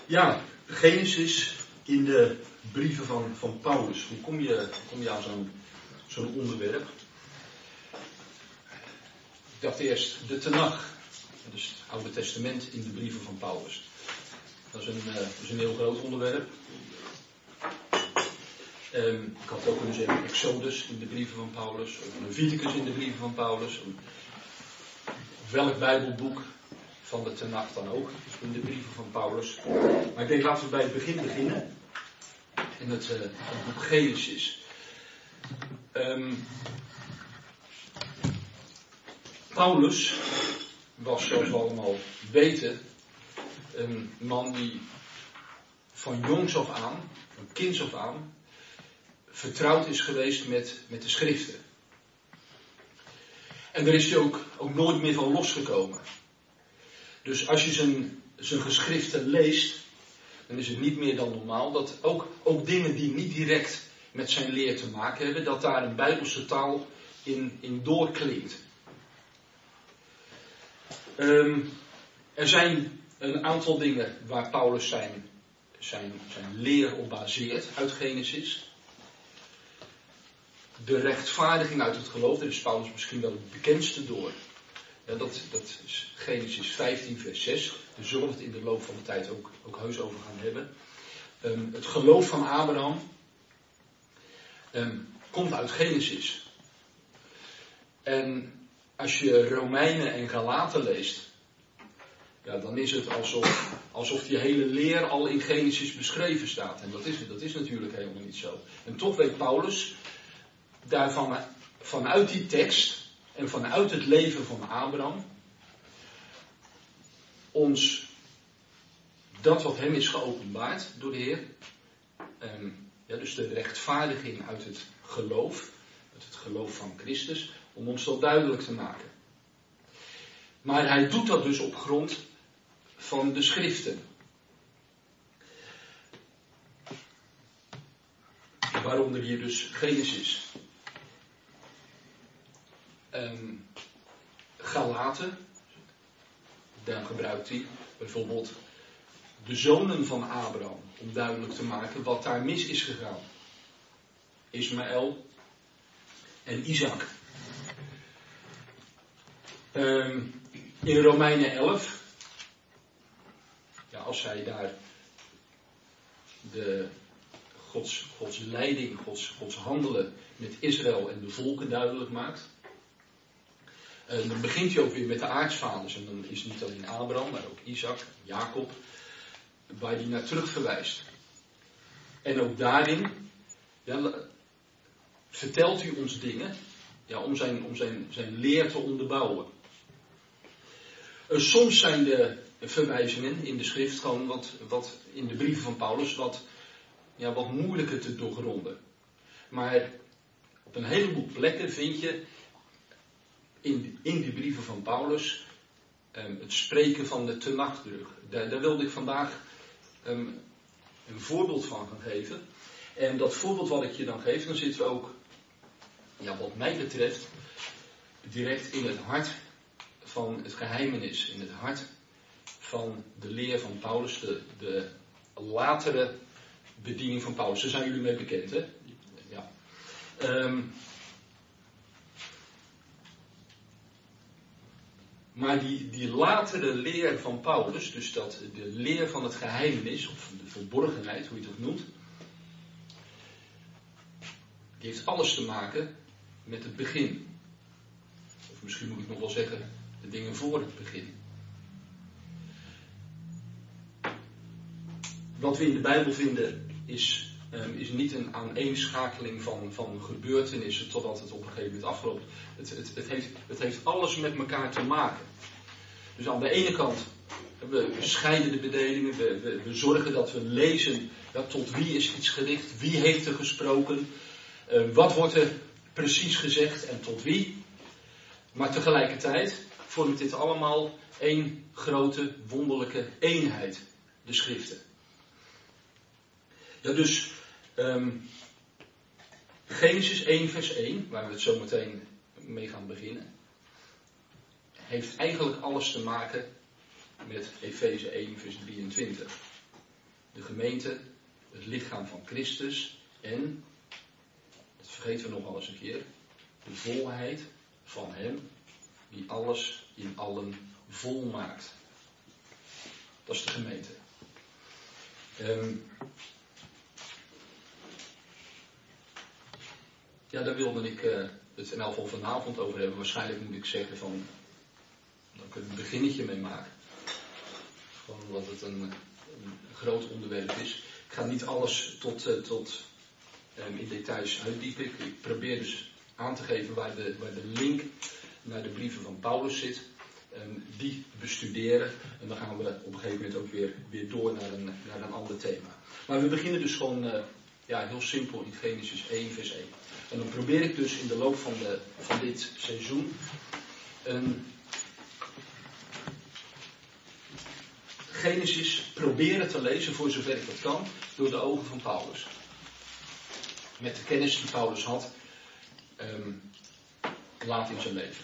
Ja, Genesis in de brieven van Paulus. Hoe kom je aan zo'n onderwerp? Ik dacht eerst de Tenach, dus het Oude Testament in de brieven van Paulus. Dat is een heel groot onderwerp. Ik had ook kunnen zeggen Exodus in de brieven van Paulus, of Leviticus in de brieven van Paulus. Of welk Bijbelboek van de Tenach dan ook, in de brieven van Paulus. Maar ik denk, laten we bij het begin beginnen. In het boek Genesis. Paulus was, zoals we allemaal weten, een man die van jongs af aan, van kinds af aan, vertrouwd is geweest met de schriften. En daar is hij ook nooit meer van losgekomen. Dus als je zijn geschriften leest, dan is het niet meer dan normaal dat ook dingen die niet direct met zijn leer te maken hebben, dat daar een Bijbelse taal in doorklinkt. Er zijn een aantal dingen waar Paulus zijn leer op baseert uit Genesis. De rechtvaardiging uit het geloof, daar is Paulus misschien wel het bekendste door. Ja, dat is Genesis 15 vers 6. Daar zullen we het in de loop van de tijd ook heus over gaan hebben. Het geloof van Abraham komt uit Genesis. En als je Romeinen en Galaten leest, ja, dan is het alsof die hele leer al in Genesis beschreven staat. En dat is natuurlijk helemaal niet zo. En toch weet Paulus daarvan, vanuit die tekst en vanuit het leven van Abraham, ons dat wat hem is geopenbaard door de Heer, dus de rechtvaardiging uit het geloof van Christus, om ons dat duidelijk te maken. Maar hij doet dat dus op grond van de schriften. Waaronder hier dus Genesis. Galaten, daar gebruikt hij bijvoorbeeld de zonen van Abraham, om duidelijk te maken wat daar mis is gegaan. Ismaël en Isaac. In Romeinen 11, ja, als hij daar Gods leiding, Gods handelen met Israël en de volken duidelijk maakt. Dan begint hij ook weer met de aartsvaders. En dan is het niet alleen Abraham, maar ook Isaac, Jacob, waar hij naar terug verwijst. En ook daarin vertelt hij ons dingen, om zijn leer te onderbouwen. Soms zijn de verwijzingen in de schrift gewoon wat in de brieven van Paulus wat moeilijker te doorgronden. Maar op een heleboel plekken vind je in die brieven van Paulus het spreken van de Tenach terug. Daar wilde ik vandaag een voorbeeld van gaan geven. En dat voorbeeld wat ik je dan geef, dan zitten we ook, wat mij betreft, direct in het hart van het geheimenis. In het hart van de leer van Paulus, de latere bediening van Paulus. Daar zijn jullie mee bekend, hè? Ja. Maar die latere leer van Paulus, dus de leer van het geheimenis, of de verborgenheid, hoe je het ook noemt, die heeft alles te maken met het begin. Of misschien moet ik nog wel zeggen, de dingen voor het begin. Wat we in de Bijbel vinden is niet een aaneenschakeling van gebeurtenissen totdat het op een gegeven moment afloopt. Het heeft alles met elkaar te maken. Dus aan de ene kant, we scheiden de bedelingen, we zorgen dat we lezen, tot wie is iets gericht, wie heeft er gesproken, wat wordt er precies gezegd en tot wie. Maar tegelijkertijd vormt dit allemaal één grote wonderlijke eenheid, de schriften. Ja, dus Genesis 1 vers 1, waar we het zo meteen mee gaan beginnen, heeft eigenlijk alles te maken met Efeze 1 vers 23. de gemeente, het lichaam van Christus en, dat vergeten we nog wel eens een keer, de volheid van hem die alles in allen volmaakt. Dat is de gemeente. Daar wilde ik het in elk geval vanavond over hebben. Waarschijnlijk moet ik zeggen van, dat ik er een beginnetje mee maak. Gewoon omdat het een groot onderwerp is. Ik ga niet alles tot in details uitdiepen. Ik probeer dus aan te geven waar de link naar de brieven van Paulus zit. Die bestuderen. En dan gaan we op een gegeven moment ook weer door naar een ander thema. Maar we beginnen dus gewoon heel simpel in Genesis 1 vers 1. En dan probeer ik dus in de loop van dit seizoen Genesis proberen te lezen, voor zover ik dat kan, door de ogen van Paulus. Met de kennis die Paulus had laat in zijn leven.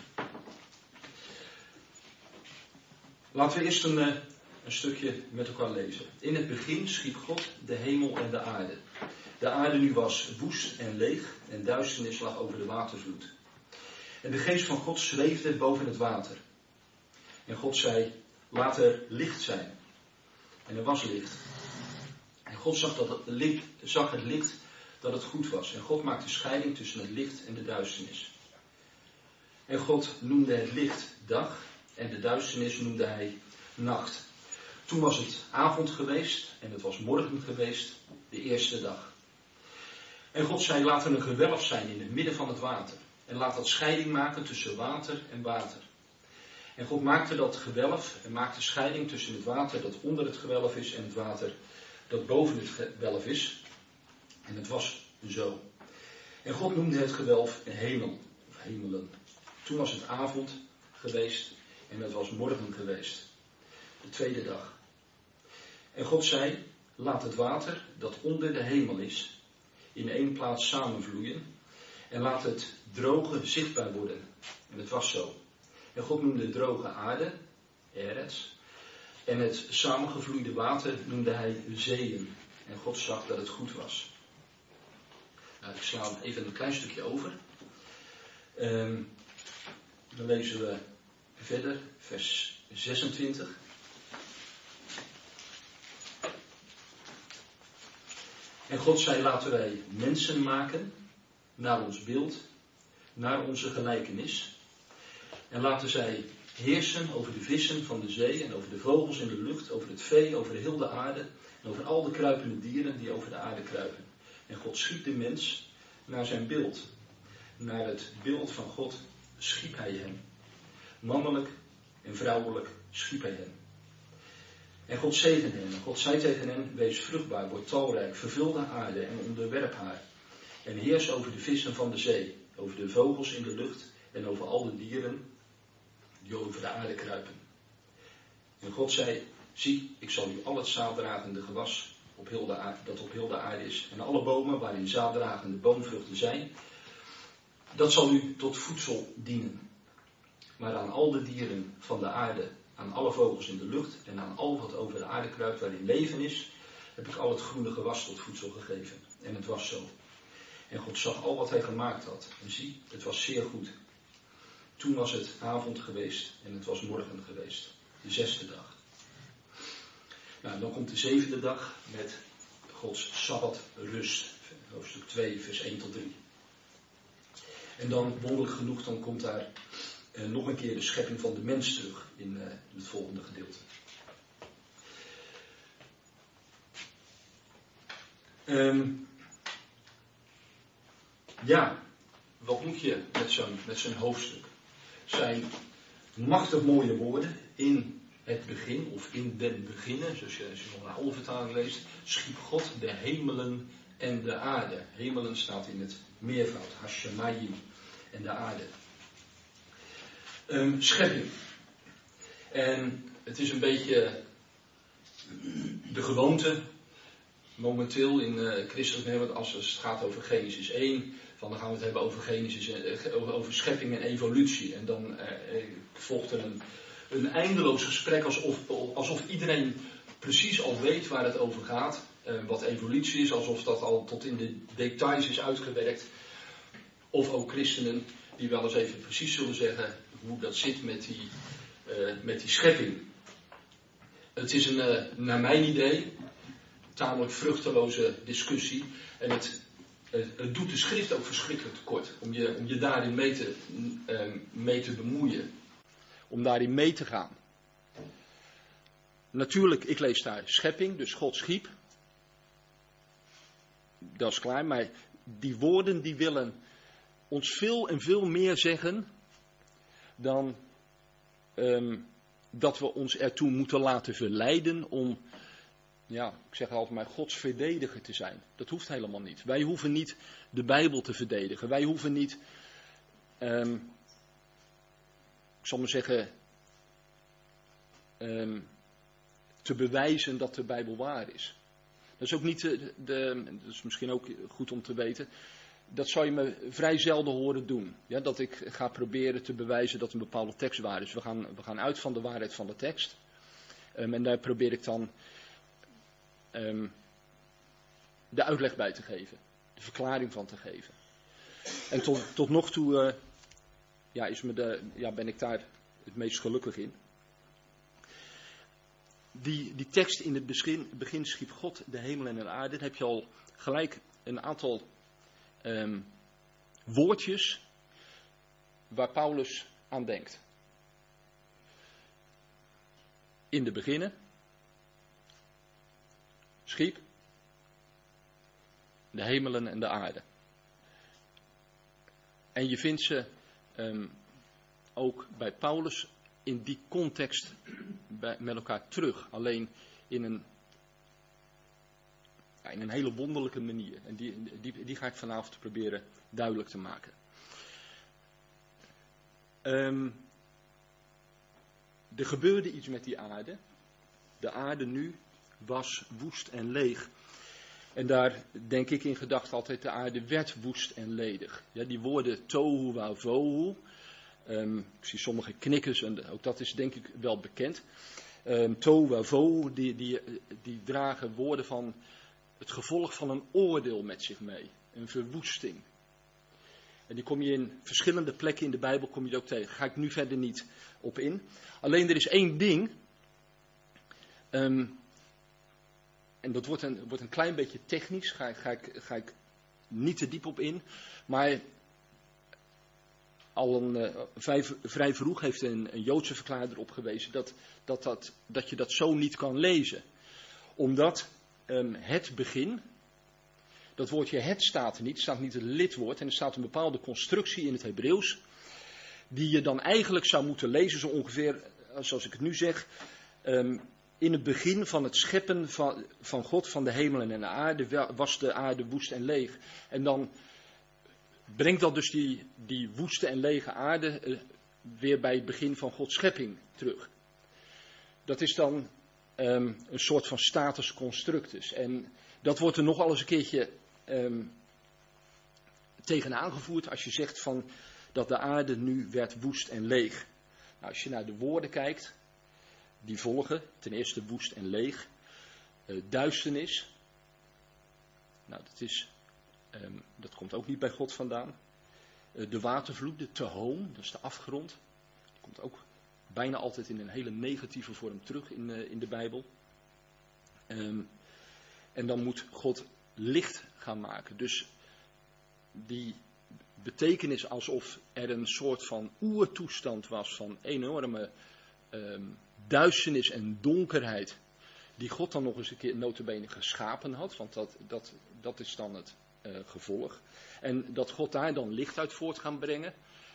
Laten we eerst een stukje met elkaar lezen. In het begin schiep God de hemel en de aarde. De aarde nu was woest en leeg en duisternis lag over de watervloed. En de geest van God zweefde boven het water. En God zei, laat er licht zijn. En er was licht. En God zag het licht dat het goed was. En God maakte scheiding tussen het licht en de duisternis. En God noemde het licht dag en de duisternis noemde hij nacht. Toen was het avond geweest en het was morgen geweest, de eerste dag. En God zei, laat er een gewelf zijn in het midden van het water. En laat dat scheiding maken tussen water en water. En God maakte dat gewelf en maakte scheiding tussen het water dat onder het gewelf is en het water dat boven het gewelf is. En het was zo. En God noemde het gewelf een hemel, of hemelen. Toen was het avond geweest en het was morgen geweest, de tweede dag. En God zei, laat het water dat onder de hemel is, in één plaats samenvloeien. En laat het droge zichtbaar worden. En het was zo. En God noemde het droge aarde, Eretz. En het samengevloeide water noemde hij zeeën. En God zag dat het goed was. Nou, ik sla even een klein stukje over. Dan lezen we verder, vers 26. En God zei, laten wij mensen maken, naar ons beeld, naar onze gelijkenis. En laten zij heersen over de vissen van de zee en over de vogels in de lucht, over het vee, over heel de aarde en over al de kruipende dieren die over de aarde kruipen. En God schiep de mens naar zijn beeld. Naar het beeld van God schiep hij hem. Mannelijk en vrouwelijk schiep hij hen. En God zegende hen. En God zei tegen hen, wees vruchtbaar, word talrijk, vervul de aarde en onderwerp haar. En heers over de vissen van de zee, over de vogels in de lucht en over al de dieren die over de aarde kruipen. En God zei, zie, ik zal u al het zaaddragende gewas dat op heel de aarde is, en alle bomen waarin zaaddragende boomvruchten zijn, dat zal u tot voedsel dienen. Maar aan al de dieren van de aarde, aan alle vogels in de lucht en aan al wat over de aarde kruipt waarin leven is, heb ik al het groene gewas tot voedsel gegeven. En het was zo. En God zag al wat hij gemaakt had. En zie, het was zeer goed. Toen was het avond geweest en het was morgen geweest. De 6e dag. Nou, dan komt de 7e dag met Gods Sabbat rust. Hoofdstuk 2, vers 1 tot 3. En dan, wonderlijk genoeg, dan komt daar nog een keer de schepping van de mens terug in het volgende gedeelte. Wat moet je met zo'n hoofdstuk? Zijn machtig mooie woorden in het begin, of in den beginnen, zoals je nog naar alle vertaling leest, schiep God de hemelen en de aarde. Hemelen staat in het meervoud, hashamayim, en de aarde. Schepping. En het is een beetje de gewoonte momenteel in christelijk, als het gaat over Genesis 1, dan gaan we het hebben over schepping en evolutie. En dan volgt er een eindeloos gesprek alsof iedereen precies al weet waar het over gaat. Wat evolutie is, alsof dat al tot in de details is uitgewerkt. Of ook christenen die wel eens even precies zullen zeggen hoe dat zit met die schepping. Het is naar mijn idee, tamelijk vruchteloze discussie. En het doet de schrift ook verschrikkelijk tekort. Om je daarin mee te bemoeien. Om daarin mee te gaan. Natuurlijk, ik lees daar schepping, dus God schiep. Dat is klaar, maar die woorden die willen ons veel en veel meer zeggen dan dat we ons ertoe moeten laten verleiden om, ja, ik zeg altijd maar, Gods verdediger te zijn. Dat hoeft helemaal niet. Wij hoeven niet de Bijbel te verdedigen. Wij hoeven niet, ik zal maar zeggen, te bewijzen dat de Bijbel waar is. Dat is ook niet, dat is misschien ook goed om te weten, dat zou je me vrij zelden horen doen. Ja, dat ik ga proberen te bewijzen dat een bepaalde tekst waar is. We gaan uit van de waarheid van de tekst. En daar probeer ik dan de uitleg bij te geven. De verklaring van te geven. En tot nog toe ben ik daar het meest gelukkig in. Die tekst in het begin schiep God de hemel en de aarde. Dan heb je al gelijk een aantal woordjes waar Paulus aan denkt. In de beginnen. Schiep. De hemelen en de aarde. En je vindt ze ook bij Paulus in die context met elkaar terug. Alleen in een hele wonderlijke manier. En die ga ik vanavond proberen duidelijk te maken. Er gebeurde iets met die aarde. De aarde nu was woest en leeg. En daar denk ik in gedachten altijd, de aarde werd woest en ledig. Ja, die woorden tohu wa vohu. Ik zie sommige knikkers en ook dat is denk ik wel bekend. Tohu wa vohu, die dragen woorden van het gevolg van een oordeel met zich mee. Een verwoesting. En die kom je in verschillende plekken in de Bijbel kom je ook tegen. Daar ga ik nu verder niet op in. Alleen er is één ding. En dat wordt een klein beetje technisch. Ga ik niet te diep op in. Maar al vrij vroeg heeft een Joodse verklaarder erop gewezen dat je dat zo niet kan lezen. Omdat het begin, dat woordje het staat er niet, het staat niet het lidwoord en er staat een bepaalde constructie in het Hebreeuws, die je dan eigenlijk zou moeten lezen zo ongeveer, zoals ik het nu zeg, in het begin van het scheppen van God, van de hemelen en de aarde, was de aarde woest en leeg. En dan brengt dat dus die woeste en lege aarde weer bij het begin van Gods schepping terug. Dat is dan een soort van status constructus. En dat wordt er nogal eens een keertje tegen aangevoerd als je zegt van dat de aarde nu werd woest en leeg. Nou, als je naar de woorden kijkt, die volgen, ten eerste woest en leeg, duisternis. Nou, dat komt ook niet bij God vandaan. De watervloed, de tehoom, dat is de afgrond. Die komt ook bijna altijd in een hele negatieve vorm terug in de Bijbel. En dan moet God licht gaan maken. Dus die betekenis alsof er een soort van oertoestand was van enorme duisternis en donkerheid. Die God dan nog eens een keer nota bene geschapen had. Want dat is dan het gevolg. En dat God daar dan licht uit voort gaan brengen.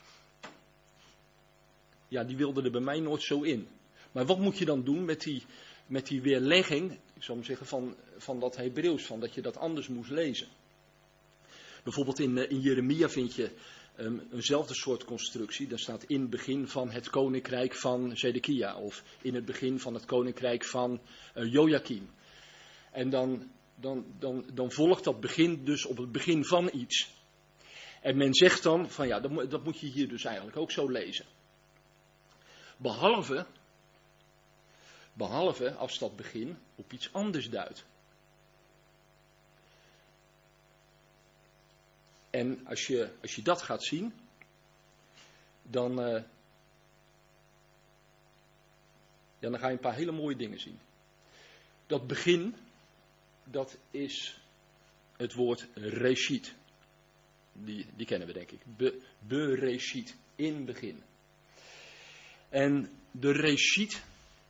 Ja, die wilde er bij mij nooit zo in. Maar wat moet je dan doen met die weerlegging, ik zou maar zeggen, van dat Hebreeuws, van dat je dat anders moest lezen. Bijvoorbeeld in Jeremia vind je eenzelfde soort constructie. Daar staat in het begin van het koninkrijk van Zedekia. Of in het begin van het koninkrijk van Joachim. En dan volgt dat begin dus op het begin van iets. En men zegt dan van ja, dat moet je hier dus eigenlijk ook zo lezen. Behalve Behalve als dat begin op iets anders duidt. En als je dat gaat zien, dan ga je een paar hele mooie dingen zien. Dat begin, dat is het woord reshit. Die kennen we denk ik. Bereshit, in begin. En de reshit,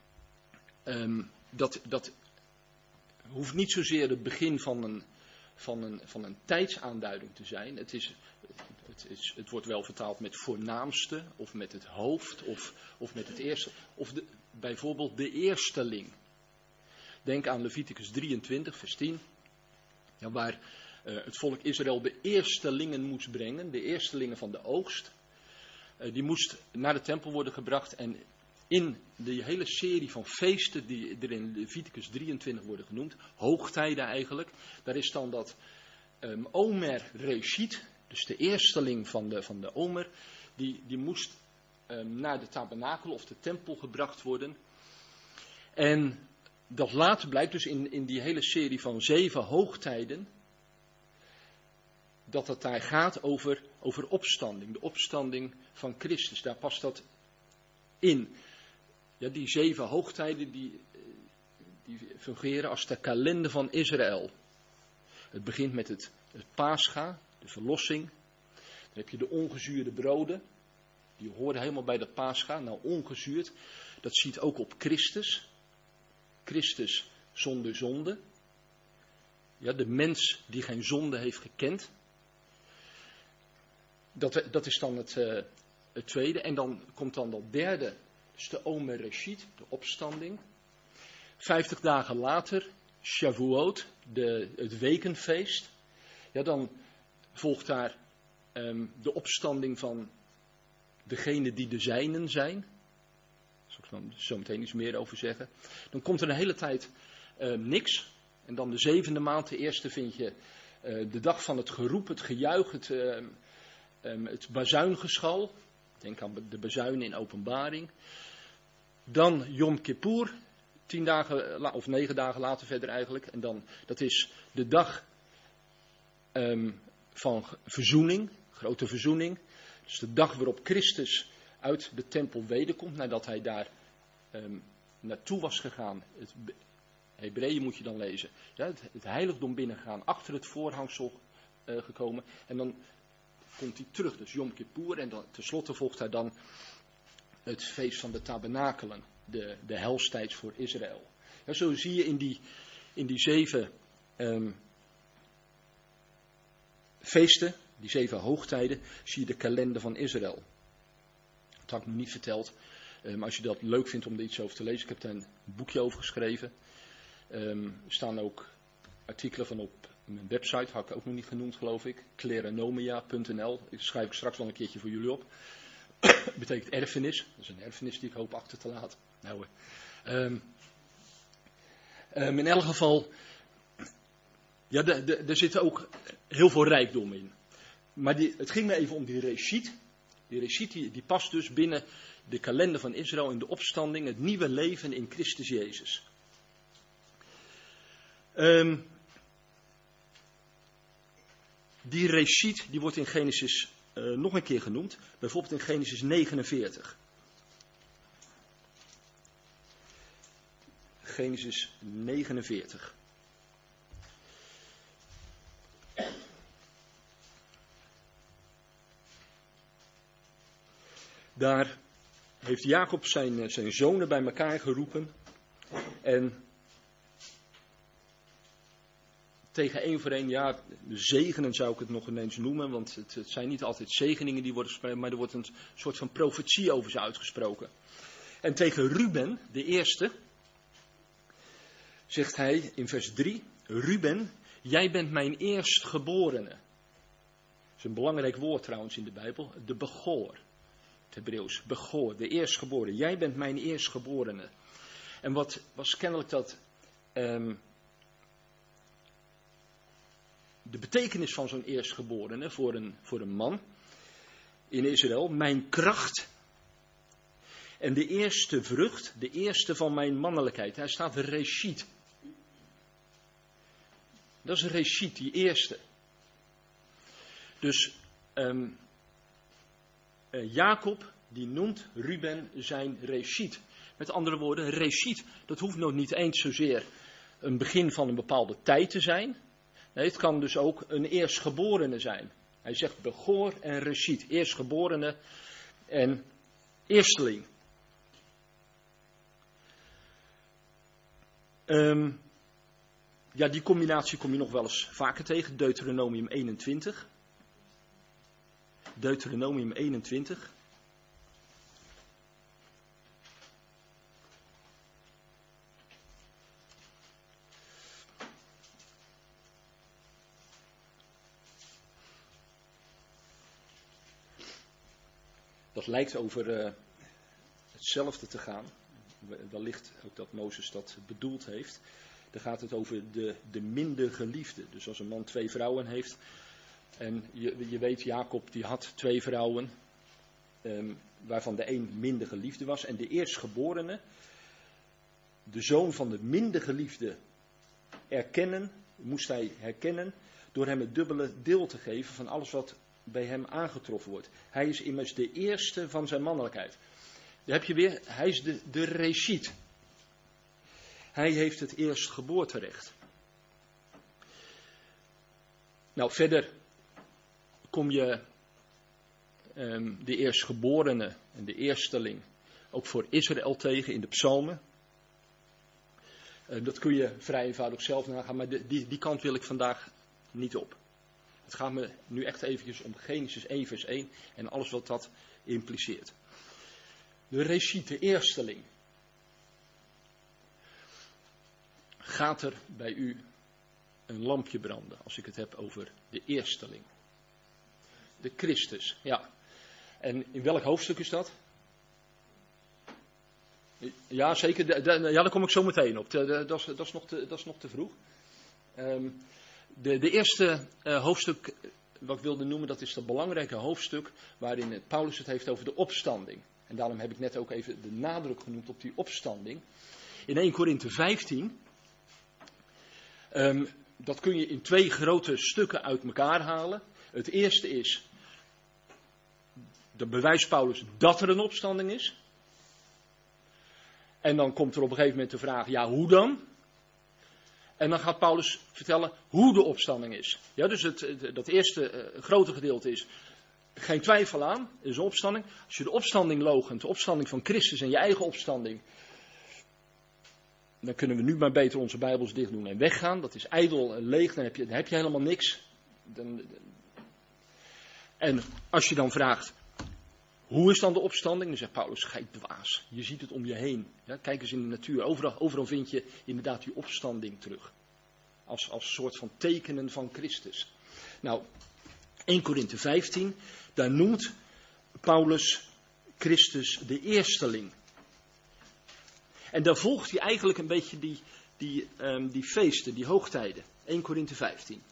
dat hoeft niet zozeer het begin van een tijdsaanduiding te zijn. Het wordt wel vertaald met voornaamste, of met het hoofd, of met het eerste. Of bijvoorbeeld de eersteling. Denk aan Leviticus 23, vers 10. Ja, waar het volk Israël de eerstelingen moest brengen. De eerstelingen van de oogst. Die moest naar de tempel worden gebracht. En in de hele serie van feesten die er in Leviticus 23 worden genoemd. Hoogtijden eigenlijk. Daar is dan dat Omer Reshit. Dus de eersteling van de Omer. Die moest naar de tabernakel of de tempel gebracht worden. En dat later blijkt dus in die hele serie van 7 hoogtijden, dat het daar gaat over opstanding. De opstanding van Christus, daar past dat in. Ja, die 7 hoogtijden die fungeren als de kalender van Israël. Het begint met het Pascha, de verlossing. Dan heb je de ongezuurde broden. Die horen helemaal bij dat Pascha. Nou, ongezuurd, dat ziet ook op Christus. Christus zonder zonde. Ja, de mens die geen zonde heeft gekend. Dat is dan het tweede. En dan komt dan dat derde. Dus de Omer Reshit, de opstanding. 50 dagen later, Shavuot, het wekenfeest. Ja, dan volgt daar de opstanding van degenen die de zijnen zijn. Daar zal ik zo meteen iets meer over zeggen. Dan komt er een hele tijd niks. En dan de 7e maand, de eerste, vind je de dag van het geroep, het gejuich, het bazuingeschal. Denk aan de bazuin in Openbaring. Dan Yom Kippur, 10 dagen of 9 dagen later verder eigenlijk. En dan, dat is de dag van verzoening, grote verzoening. Dus de dag waarop Christus uit de tempel wederkomt, nadat hij daar naartoe was gegaan. Het Hebreeën moet je dan lezen. Ja, het heiligdom binnengegaan, achter het voorhangsel gekomen. En dan komt hij terug, dus Yom Kippur. En dan tenslotte volgt hij dan het feest van de tabernakelen. De helstijds voor Israël. Ja, zo zie je in die 7 feesten, die 7 hoogtijden, zie je de kalender van Israël. Dat had ik nog niet verteld. Maar als je dat leuk vindt om er iets over te lezen, ik heb daar een boekje over geschreven. Er staan ook artikelen van op mijn website, had ik ook nog niet genoemd geloof ik. Klerenomia.nl. Ik schrijf ik straks wel een keertje voor jullie op. Dat betekent erfenis. Dat is een erfenis die ik hoop achter te laten. Nou, in elk geval, ja, er zit ook heel veel rijkdom in. Maar het ging me even om die reshit. Die reshit die past dus binnen de kalender van Israël in de opstanding, het nieuwe leven in Christus Jezus. Die reshit die wordt in Genesis nog een keer genoemd. Bijvoorbeeld in Genesis 49. Genesis 49. Daar heeft Jacob zijn zonen bij elkaar geroepen. En tegen één voor één, ja, zegenen zou ik het nog ineens noemen. Want het zijn niet altijd zegeningen die worden gesproken, maar er wordt een soort van profetie over ze uitgesproken. En tegen Ruben, de eerste, zegt hij in vers 3, Ruben, jij bent mijn eerstgeborene. Dat is een belangrijk woord trouwens in de Bijbel, de begoor. Het Hebreeuws, begoor, de eerstgeboren. Jij bent mijn eerstgeborene. En wat was kennelijk dat de betekenis van zo'n eerstgeborene voor een man in Israël, mijn kracht. En de eerste vrucht, de eerste van mijn mannelijkheid. Hij staat Reshit. Dat is Reshit, die eerste. Dus Jacob die noemt Ruben zijn Reshit. Met andere woorden, Reshit, dat hoeft nog niet eens zozeer een begin van een bepaalde tijd te zijn. Nee, het kan dus ook een eerstgeborene zijn. Hij zegt Begor en Reshit, eerstgeborene en eersteling. Ja, die combinatie kom je nog wel eens vaker tegen. Deuteronomium 21. Deuteronomium 21. Dat lijkt over hetzelfde te gaan. Wellicht ook dat Mozes dat bedoeld heeft. Dan gaat het over de minder geliefde. Dus als een man 2 vrouwen heeft. En je weet, Jacob die had 2 vrouwen. Waarvan de een minder geliefde was. En de eerstgeborene, de zoon van de minder geliefde, moest hij herkennen. Door hem het dubbele deel te geven van alles wat bij hem aangetroffen wordt. Hij is immers de eerste van zijn mannelijkheid. Daar heb je weer, hij is de Reshit. Hij heeft het eerstgeboorterecht. Nou, verder kom je de eerstgeborene en de eersteling ook voor Israël tegen in de psalmen. Dat kun je vrij eenvoudig zelf nagaan, maar die kant wil ik vandaag niet op. Het gaat me nu echt eventjes om Genesis 1 vers 1 en alles wat dat impliceert. De Reshit, de eersteling. Gaat er bij u een lampje branden als ik het heb over de eersteling? De Christus, ja. En in welk hoofdstuk is dat? Ja, zeker. Ja, daar kom ik zo meteen op. Dat is nog te vroeg. De eerste hoofdstuk wat ik wilde noemen, dat is dat belangrijke hoofdstuk waarin Paulus het heeft over de opstanding. En daarom heb ik net ook even de nadruk genoemd op die opstanding. In 1 Korinthe 15, dat kun je in 2 grote stukken uit elkaar halen. Het eerste is, de bewijst Paulus dat er een opstanding is. En dan komt er op een gegeven moment de vraag, ja, hoe dan? En dan gaat Paulus vertellen hoe de opstanding is. Ja, dus dat eerste grote gedeelte is geen twijfel aan, is een opstanding. Als je de opstanding loochent, de opstanding van Christus en je eigen opstanding, dan kunnen we nu maar beter onze Bijbels dicht doen en weggaan. Dat is ijdel en leeg, dan heb je helemaal niks. En als je dan vraagt, hoe is dan de opstanding? Dan zegt Paulus, gij dwaas, je ziet het om je heen. Ja, kijk eens in de natuur, overal vind je inderdaad die opstanding terug. Als soort van tekenen van Christus. Nou, 1 Korinthe 15, daar noemt Paulus Christus de eersteling. En daar volgt hij eigenlijk een beetje die feesten, die hoogtijden. 1 Korinthe 15.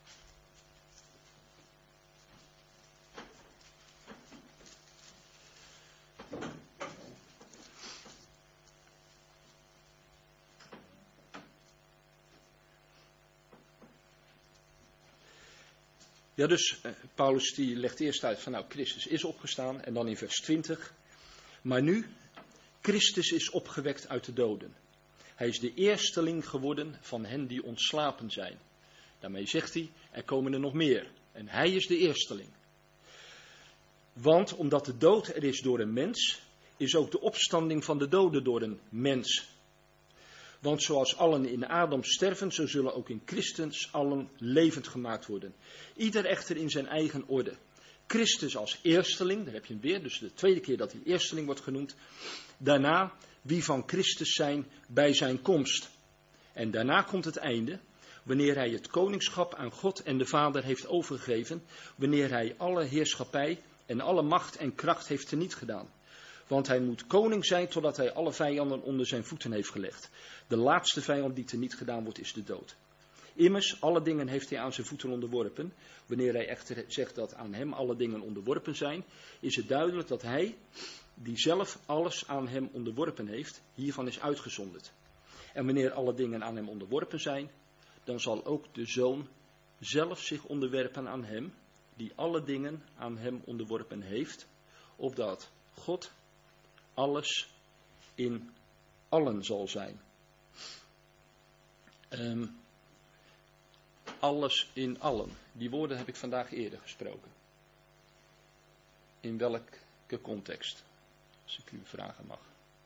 Ja, dus Paulus die legt eerst uit van nou, Christus is opgestaan. En dan in vers 20. Maar nu, Christus is opgewekt uit de doden. Hij is de eersteling geworden van hen die ontslapen zijn. Daarmee zegt hij, er komen er nog meer. En hij is de eersteling. Want omdat de dood er is door een mens, is ook de opstanding van de doden door een mens. Want zoals allen in Adam sterven, zo zullen ook in Christus allen levend gemaakt worden. Ieder echter in zijn eigen orde. Christus als eersteling, daar heb je hem weer, dus de tweede keer dat hij eersteling wordt genoemd. Daarna wie van Christus zijn bij zijn komst. En daarna komt het einde, wanneer hij het koningschap aan God en de Vader heeft overgegeven. Wanneer hij alle heerschappij en alle macht en kracht heeft teniet gedaan. Want hij moet koning zijn totdat hij alle vijanden onder zijn voeten heeft gelegd. De laatste vijand die teniet gedaan wordt is de dood. Immers, alle dingen heeft hij aan zijn voeten onderworpen. Wanneer hij echter zegt dat aan hem alle dingen onderworpen zijn, is het duidelijk dat hij, die zelf alles aan hem onderworpen heeft, hiervan is uitgezonderd. En wanneer alle dingen aan hem onderworpen zijn, dan zal ook de Zoon zelf zich onderwerpen aan hem, die alle dingen aan hem onderworpen heeft, opdat God alles in allen zal zijn. Alles in allen. Die woorden heb ik vandaag eerder gesproken. In welke context? Als ik u vragen mag.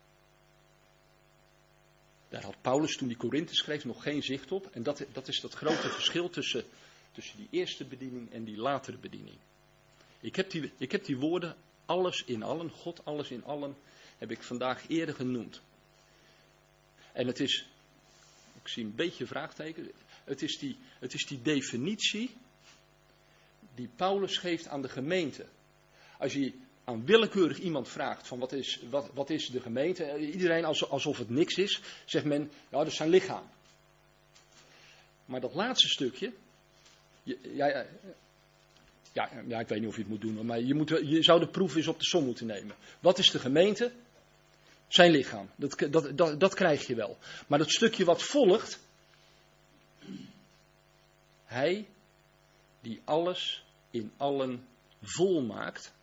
Daar had Paulus toen hij Korinthe schreef nog geen zicht op. En dat is dat grote verschil tussen die eerste bediening en die latere bediening. Ik heb die woorden alles in allen, God alles in allen, heb ik vandaag eerder genoemd. En het is, ik zie een beetje vraagteken, het is die definitie die Paulus geeft aan de gemeente. Als je aan willekeurig iemand vraagt van wat is de gemeente, iedereen alsof het niks is, zegt men, ja, dat is zijn lichaam. Maar dat laatste stukje, ja, ik weet niet of je het moet doen, maar je zou de proef eens op de som moeten nemen. Wat is de gemeente? Zijn lichaam. Dat krijg je wel. Maar dat stukje wat volgt, hij die alles in allen volmaakt,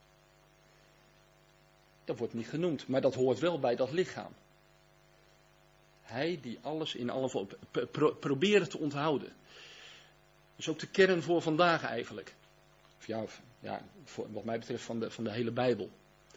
dat wordt niet genoemd, maar dat hoort wel bij dat lichaam. Hij die alles in allen volmaakt. Probeer het te onthouden. Dat is ook de kern voor vandaag eigenlijk. Wat mij betreft van de hele Bijbel.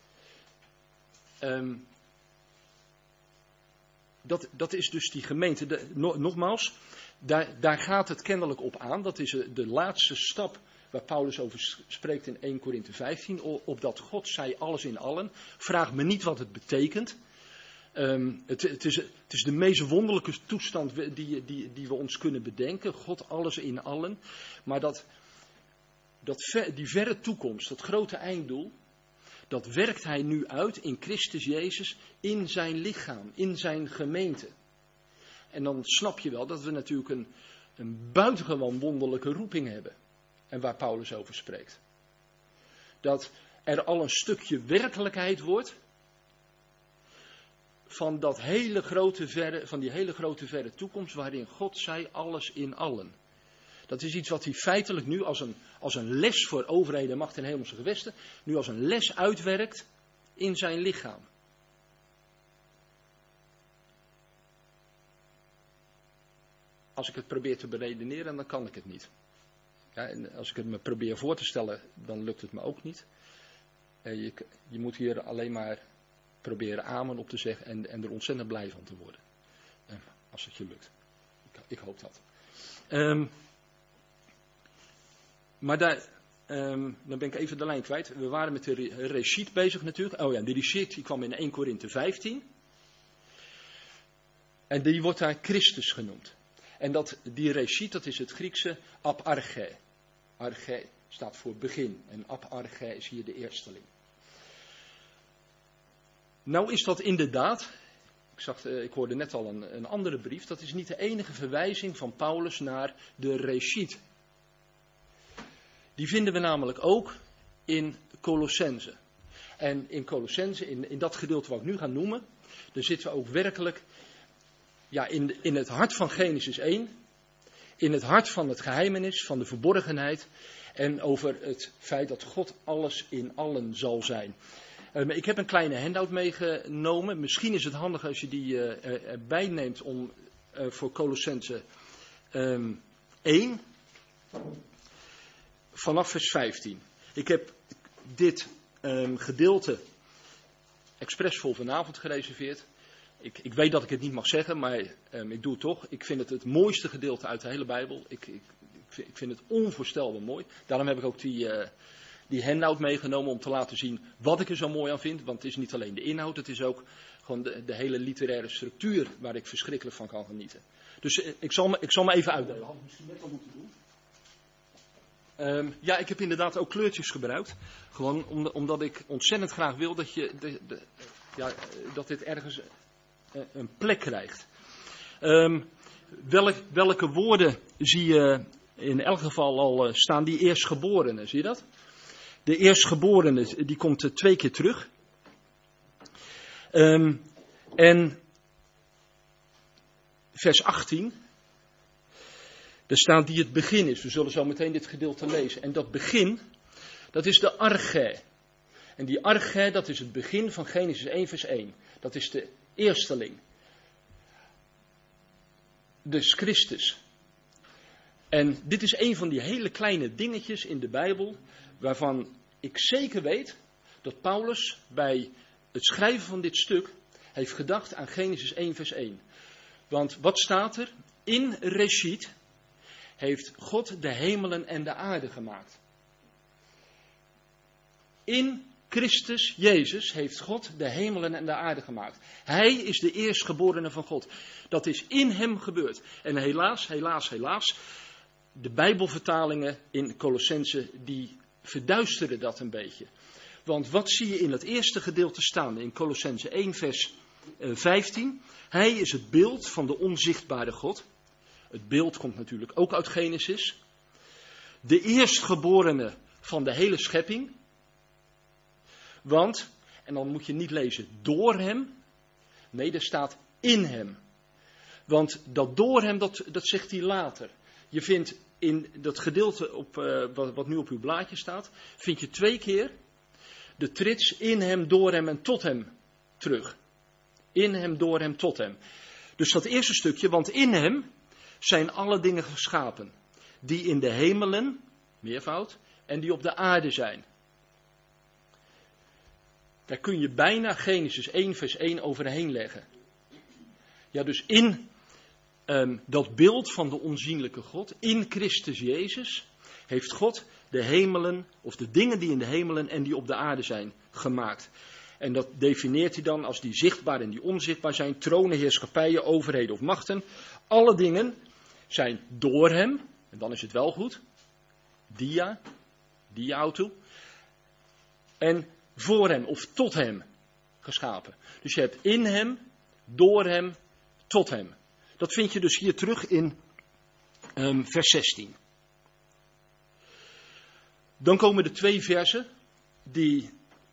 Dat is dus die gemeente. Nogmaals, daar gaat het kennelijk op aan. Dat is de laatste stap waar Paulus over spreekt in 1 Korinthe 15. Opdat God zij alles in allen. Vraag me niet wat het betekent. Het is de meest wonderlijke toestand die we ons kunnen bedenken. God alles in allen. Maar die verre toekomst, dat grote einddoel, dat werkt hij nu uit in Christus Jezus, in zijn lichaam, in zijn gemeente. En dan snap je wel dat we natuurlijk een buitengewoon wonderlijke roeping hebben. En waar Paulus over spreekt. Dat er al een stukje werkelijkheid wordt van die hele grote verre toekomst waarin God zij alles in allen. Dat is iets wat hij feitelijk nu als een les voor overheden, macht en hemelse gewesten, nu als een les uitwerkt in zijn lichaam. Als ik het probeer te beredeneren, dan kan ik het niet. Ja, en als ik het me probeer voor te stellen, dan lukt het me ook niet. Je moet hier alleen maar proberen amen op te zeggen en er ontzettend blij van te worden. Als het je lukt. Ik hoop dat. Maar dan ben ik even de lijn kwijt. We waren met de Reshit bezig natuurlijk. Oh ja, die Reshit die kwam in 1 Korinthe 15. En die wordt daar Christus genoemd. En die Reshit, dat is het Griekse aparche. Arche staat voor begin. En aparche is hier de eersteling. Nou is dat inderdaad, ik hoorde net al een andere brief, dat is niet de enige verwijzing van Paulus naar de Reshit. Die vinden we namelijk ook in Colossense. En in Colossense, in dat gedeelte wat ik nu ga noemen, daar zitten we ook werkelijk in het hart van Genesis 1. In het hart van het geheimenis, van de verborgenheid. En over het feit dat God alles in allen zal zijn. Ik heb een kleine handout meegenomen. Misschien is het handig als je die erbij neemt voor Colossense 1. Vanaf vers 15. Ik heb dit gedeelte expres voor vanavond gereserveerd. Ik weet dat ik het niet mag zeggen, maar ik doe het toch. Ik vind het mooiste gedeelte uit de hele Bijbel. Ik vind het onvoorstelbaar mooi. Daarom heb ik ook die handout meegenomen om te laten zien wat ik er zo mooi aan vind. Want het is niet alleen de inhoud, het is ook gewoon de hele literaire structuur waar ik verschrikkelijk van kan genieten. Dus ik zal me even uitdelen. Had ik misschien net al moeten doen. Ik heb inderdaad ook kleurtjes gebruikt. Gewoon omdat ik ontzettend graag wil dat dit ergens een plek krijgt. welke woorden zie je in elk geval al staan? Die eerstgeborene, zie je dat? De eerstgeborene, die komt 2 keer terug. En vers 18, daar staat die het begin is. We zullen zo meteen dit gedeelte lezen. En dat begin, dat is de arche. En die arche, dat is het begin van Genesis 1 vers 1. Dat is de eersteling. Dus Christus. En dit is een van die hele kleine dingetjes in de Bijbel, waarvan ik zeker weet dat Paulus bij het schrijven van dit stuk heeft gedacht aan Genesis 1 vers 1. Want wat staat er? In Reshit heeft God de hemelen en de aarde gemaakt. In Christus Jezus heeft God de hemelen en de aarde gemaakt. Hij is de eerstgeborene van God. Dat is in hem gebeurd. En helaas, de Bijbelvertalingen in Colossense die verduisteren dat een beetje. Want wat zie je in het eerste gedeelte staan in Colossense 1 vers 15? Hij is het beeld van de onzichtbare God. Het beeld komt natuurlijk ook uit Genesis. De eerstgeborene van de hele schepping. Want, en dan moet je niet lezen door hem. Nee, er staat in hem. Want dat door hem, dat zegt hij later. Je vindt in dat gedeelte wat nu op uw blaadje staat, vind je 2 keer de trits in hem, door hem en tot hem terug. In hem, door hem, tot hem. Dus dat eerste stukje, want in hem zijn alle dingen geschapen. Die in de hemelen, meervoud, en die op de aarde zijn. Daar kun je bijna Genesis 1 vers 1 overheen leggen. Ja, dus in dat beeld van de onzienlijke God, in Christus Jezus, heeft God de hemelen, of de dingen die in de hemelen en die op de aarde zijn, gemaakt. En dat definieert hij dan als die zichtbaar en die onzichtbaar zijn, tronen, heerschappijen, overheden of machten. Alle dingen zijn door hem, en dan is het wel goed, dia auto, en voor hem of tot hem geschapen. Dus je hebt in hem, door hem, tot hem. Dat vind je dus hier terug in vers 16. Dan komen de 2 versen die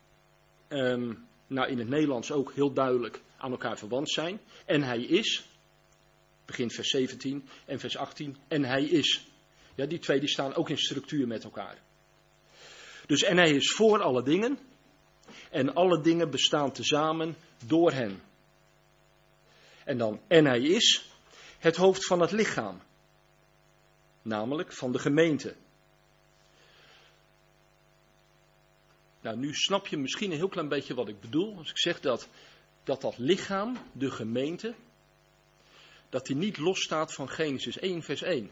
in het Nederlands ook heel duidelijk aan elkaar verwant zijn. En hij is, begint vers 17 en vers 18, en hij is. Ja, die 2 die staan ook in structuur met elkaar. Dus en hij is voor alle dingen en alle dingen bestaan tezamen door hem. En dan, en hij is het hoofd van het lichaam, namelijk van de gemeente. Nou, nu snap je misschien een heel klein beetje wat ik bedoel. Als ik zeg dat lichaam, de gemeente, dat die niet losstaat van Genesis 1 vers 1.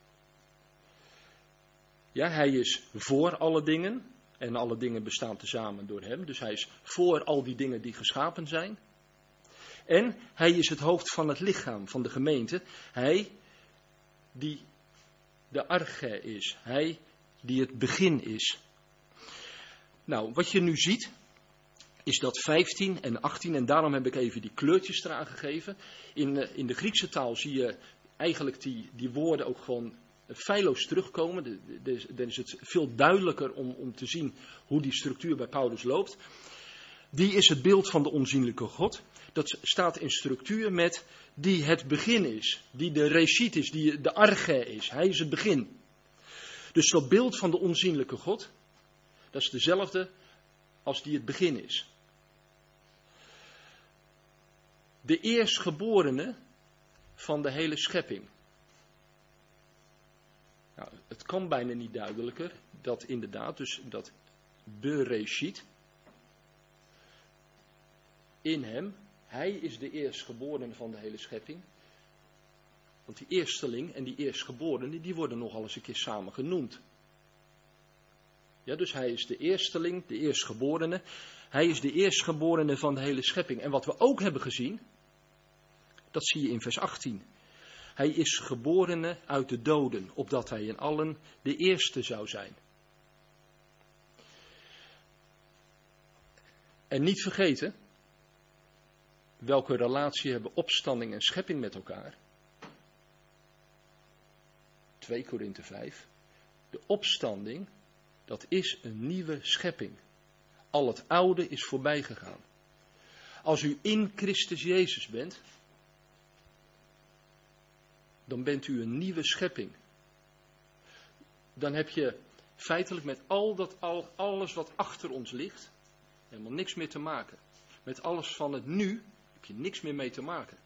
Ja, hij is voor alle dingen en alle dingen bestaan tezamen door hem. Dus hij is voor al die dingen die geschapen zijn. En hij is het hoofd van het lichaam, van de gemeente. Hij die de arche is. Hij die het begin is. Nou, wat je nu ziet, is dat 15 en 18, en daarom heb ik even die kleurtjes eraan gegeven. In de Griekse taal zie je eigenlijk die woorden ook gewoon feilloos terugkomen. Dan is het veel duidelijker om te zien hoe die structuur bij Paulus loopt. Die is het beeld van de onzienlijke God. Dat staat in structuur met die het begin is. Die de reshit is, die de arche is. Hij is het begin. Dus dat beeld van de onzienlijke God, dat is dezelfde als die het begin is. De eerstgeborene van de hele schepping. Nou, het kan bijna niet duidelijker dat inderdaad, dus dat bereshit, in hem, hij is de eerstgeborene van de hele schepping. Want die eersteling en die eerstgeborene, die worden nogal eens een keer samen genoemd. Ja, dus hij is de eersteling, de eerstgeborene. Hij is de eerstgeborene van de hele schepping. En wat we ook hebben gezien, dat zie je in vers 18. Hij is geborene uit de doden, opdat hij in allen de eerste zou zijn. En niet vergeten, welke relatie hebben opstanding en schepping met elkaar? 2 Korinthe 5. De opstanding, dat is een nieuwe schepping. Al het oude is voorbij gegaan. Als u in Christus Jezus bent, dan bent u een nieuwe schepping. Dan heb je feitelijk met alles wat achter ons ligt, helemaal niks meer te maken. Met alles van het nu heb je niks meer mee te maken.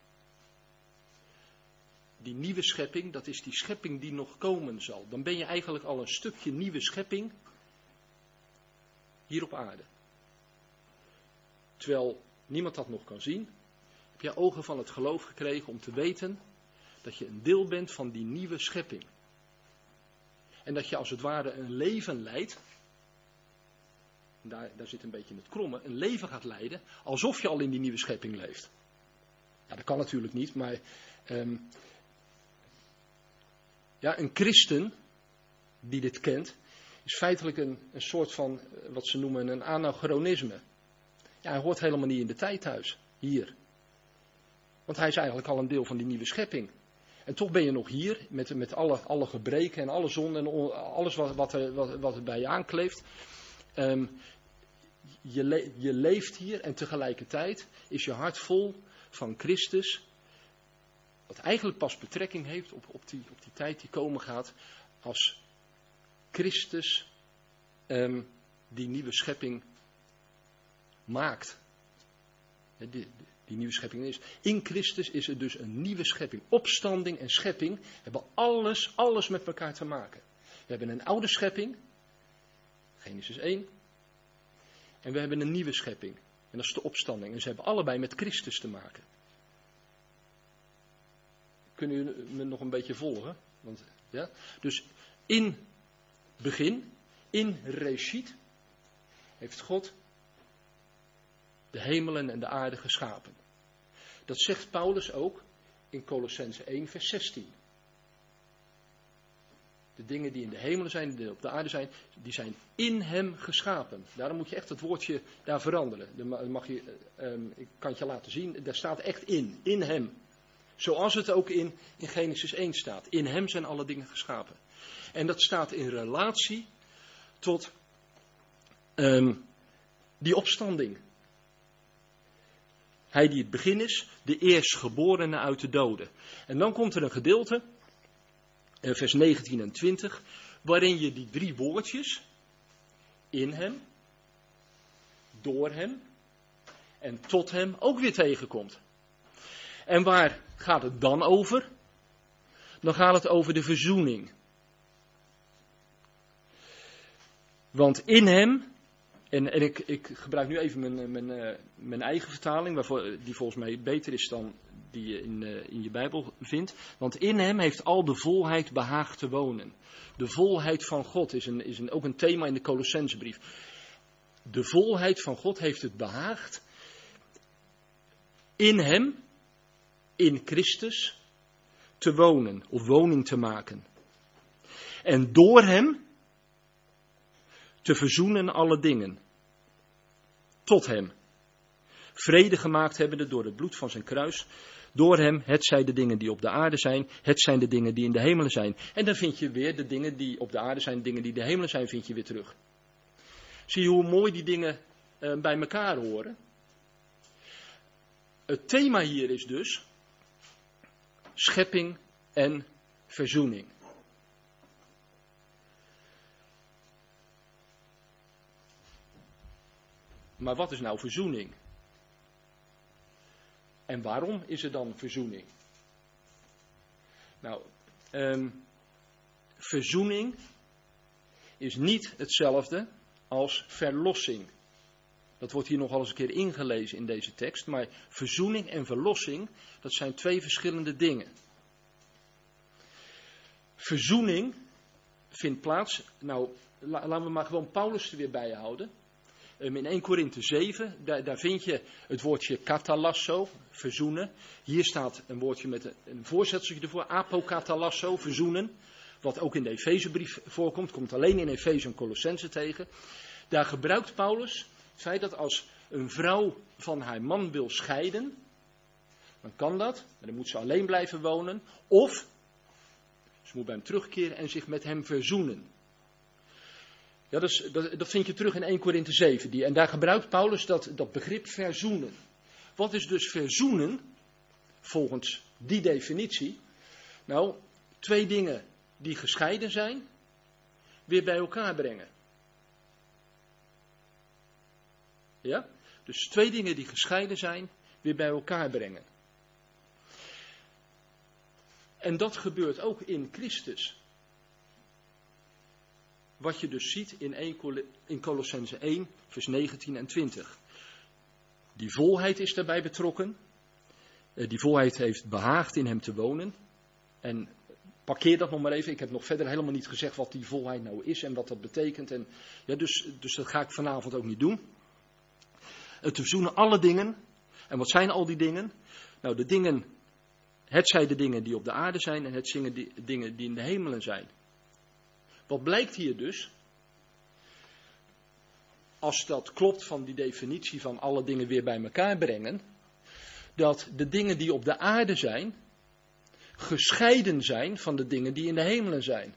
Die nieuwe schepping, dat is die schepping die nog komen zal. Dan ben je eigenlijk al een stukje nieuwe schepping hier op aarde. Terwijl niemand dat nog kan zien, heb je ogen van het geloof gekregen om te weten dat je een deel bent van die nieuwe schepping. En dat je als het ware een leven leidt, daar zit een beetje het kromme, een leven gaat leiden alsof je al in die nieuwe schepping leeft. Ja, dat kan natuurlijk niet, maar een christen die dit kent, is feitelijk een soort van, wat ze noemen, een anachronisme. Ja, hij hoort helemaal niet in de tijd thuis, hier. Want hij is eigenlijk al een deel van die nieuwe schepping. En toch ben je nog hier, met alle gebreken en alle zonden en alles wat er bij je aankleeft. Je leeft hier en tegelijkertijd is je hart vol van Christus. Wat eigenlijk pas betrekking heeft op die tijd die komen gaat. Als Christus die nieuwe schepping maakt. Die nieuwe schepping is. In Christus is er dus een nieuwe schepping. Opstanding en schepping hebben alles met elkaar te maken. We hebben een oude schepping. Genesis 1. En we hebben een nieuwe schepping. En dat is de opstanding. En ze hebben allebei met Christus te maken. Kunnen jullie me nog een beetje volgen? Want, ja? Dus in begin, in Reshit, heeft God de hemelen en de aarde geschapen. Dat zegt Paulus ook in Kolossenzen 1 vers 16. De dingen die in de hemelen zijn, die op de aarde zijn, die zijn in hem geschapen. Daarom moet je echt het woordje daar veranderen. Ik kan het je laten zien, daar staat echt in hem. Zoals het ook in Genesis 1 staat. In hem zijn alle dingen geschapen. En dat staat in relatie tot die opstanding. Hij die het begin is, de eerstgeborene uit de doden. En dan komt er een gedeelte, vers 19 en 20, waarin je die 3 woordjes, in hem, door hem en tot hem, ook weer tegenkomt. En waar gaat het dan over? Dan gaat het over de verzoening. Want in hem, en ik gebruik nu even mijn eigen vertaling, die volgens mij beter is dan die je in je Bijbel vindt. Want in hem heeft al de volheid behaagd te wonen. De volheid van God is ook een thema in de Kolossenzenbrief. De volheid van God heeft het behaagd in hem, in Christus, te wonen of woning te maken. En door hem te verzoenen alle dingen. Tot hem. Vrede gemaakt hebbende door het bloed van zijn kruis. Door hem, het zijn de dingen die op de aarde zijn. Het zijn de dingen die in de hemelen zijn. En dan vind je weer de dingen die op de aarde zijn. De dingen die in de hemelen zijn, vind je weer terug. Zie je hoe mooi die dingen bij elkaar horen? Het thema hier is dus schepping en verzoening. Maar wat is nou verzoening? En waarom is er dan verzoening? Nou, verzoening is niet hetzelfde als verlossing. Dat wordt hier nog al eens een keer ingelezen in deze tekst. Maar verzoening en verlossing, dat zijn 2 verschillende dingen. Verzoening vindt plaats, nou laten we maar gewoon Paulus er weer bij houden. In 1 Korinthe 7, daar vind je het woordje katalasso, verzoenen. Hier staat een woordje met een voorzetseltje ervoor, apokatalasso, verzoenen. Wat ook in de Efezebrief voorkomt, komt alleen in Efeze en Kolossenzen tegen. Daar gebruikt Paulus het feit dat als een vrouw van haar man wil scheiden, dan kan dat, maar dan moet ze alleen blijven wonen. Of Ze moet bij hem terugkeren en zich met hem verzoenen. Ja, dat vind je terug in 1 Korinthe 7. En daar gebruikt Paulus dat begrip verzoenen. Wat is dus verzoenen, volgens die definitie? Nou, 2 dingen die gescheiden zijn, weer bij elkaar brengen. Ja? Dus 2 dingen die gescheiden zijn, weer bij elkaar brengen. En dat gebeurt ook in Christus. Wat je dus ziet in Colossenzen 1, vers 19 en 20. Die volheid is daarbij betrokken. Die volheid heeft behaagd in hem te wonen. En parkeer dat nog maar even. Ik heb nog verder helemaal niet gezegd wat die volheid nou is en wat dat betekent. En, ja, dus dat ga ik vanavond ook niet doen. Het verzoenen alle dingen. En wat zijn al die dingen? Nou, de dingen, het zijn de dingen die op de aarde zijn en het zijn de dingen die in de hemelen zijn. Wat blijkt hier dus? Als dat klopt van die definitie van alle dingen weer bij elkaar brengen, dat de dingen die op de aarde zijn, gescheiden zijn van de dingen die in de hemelen zijn.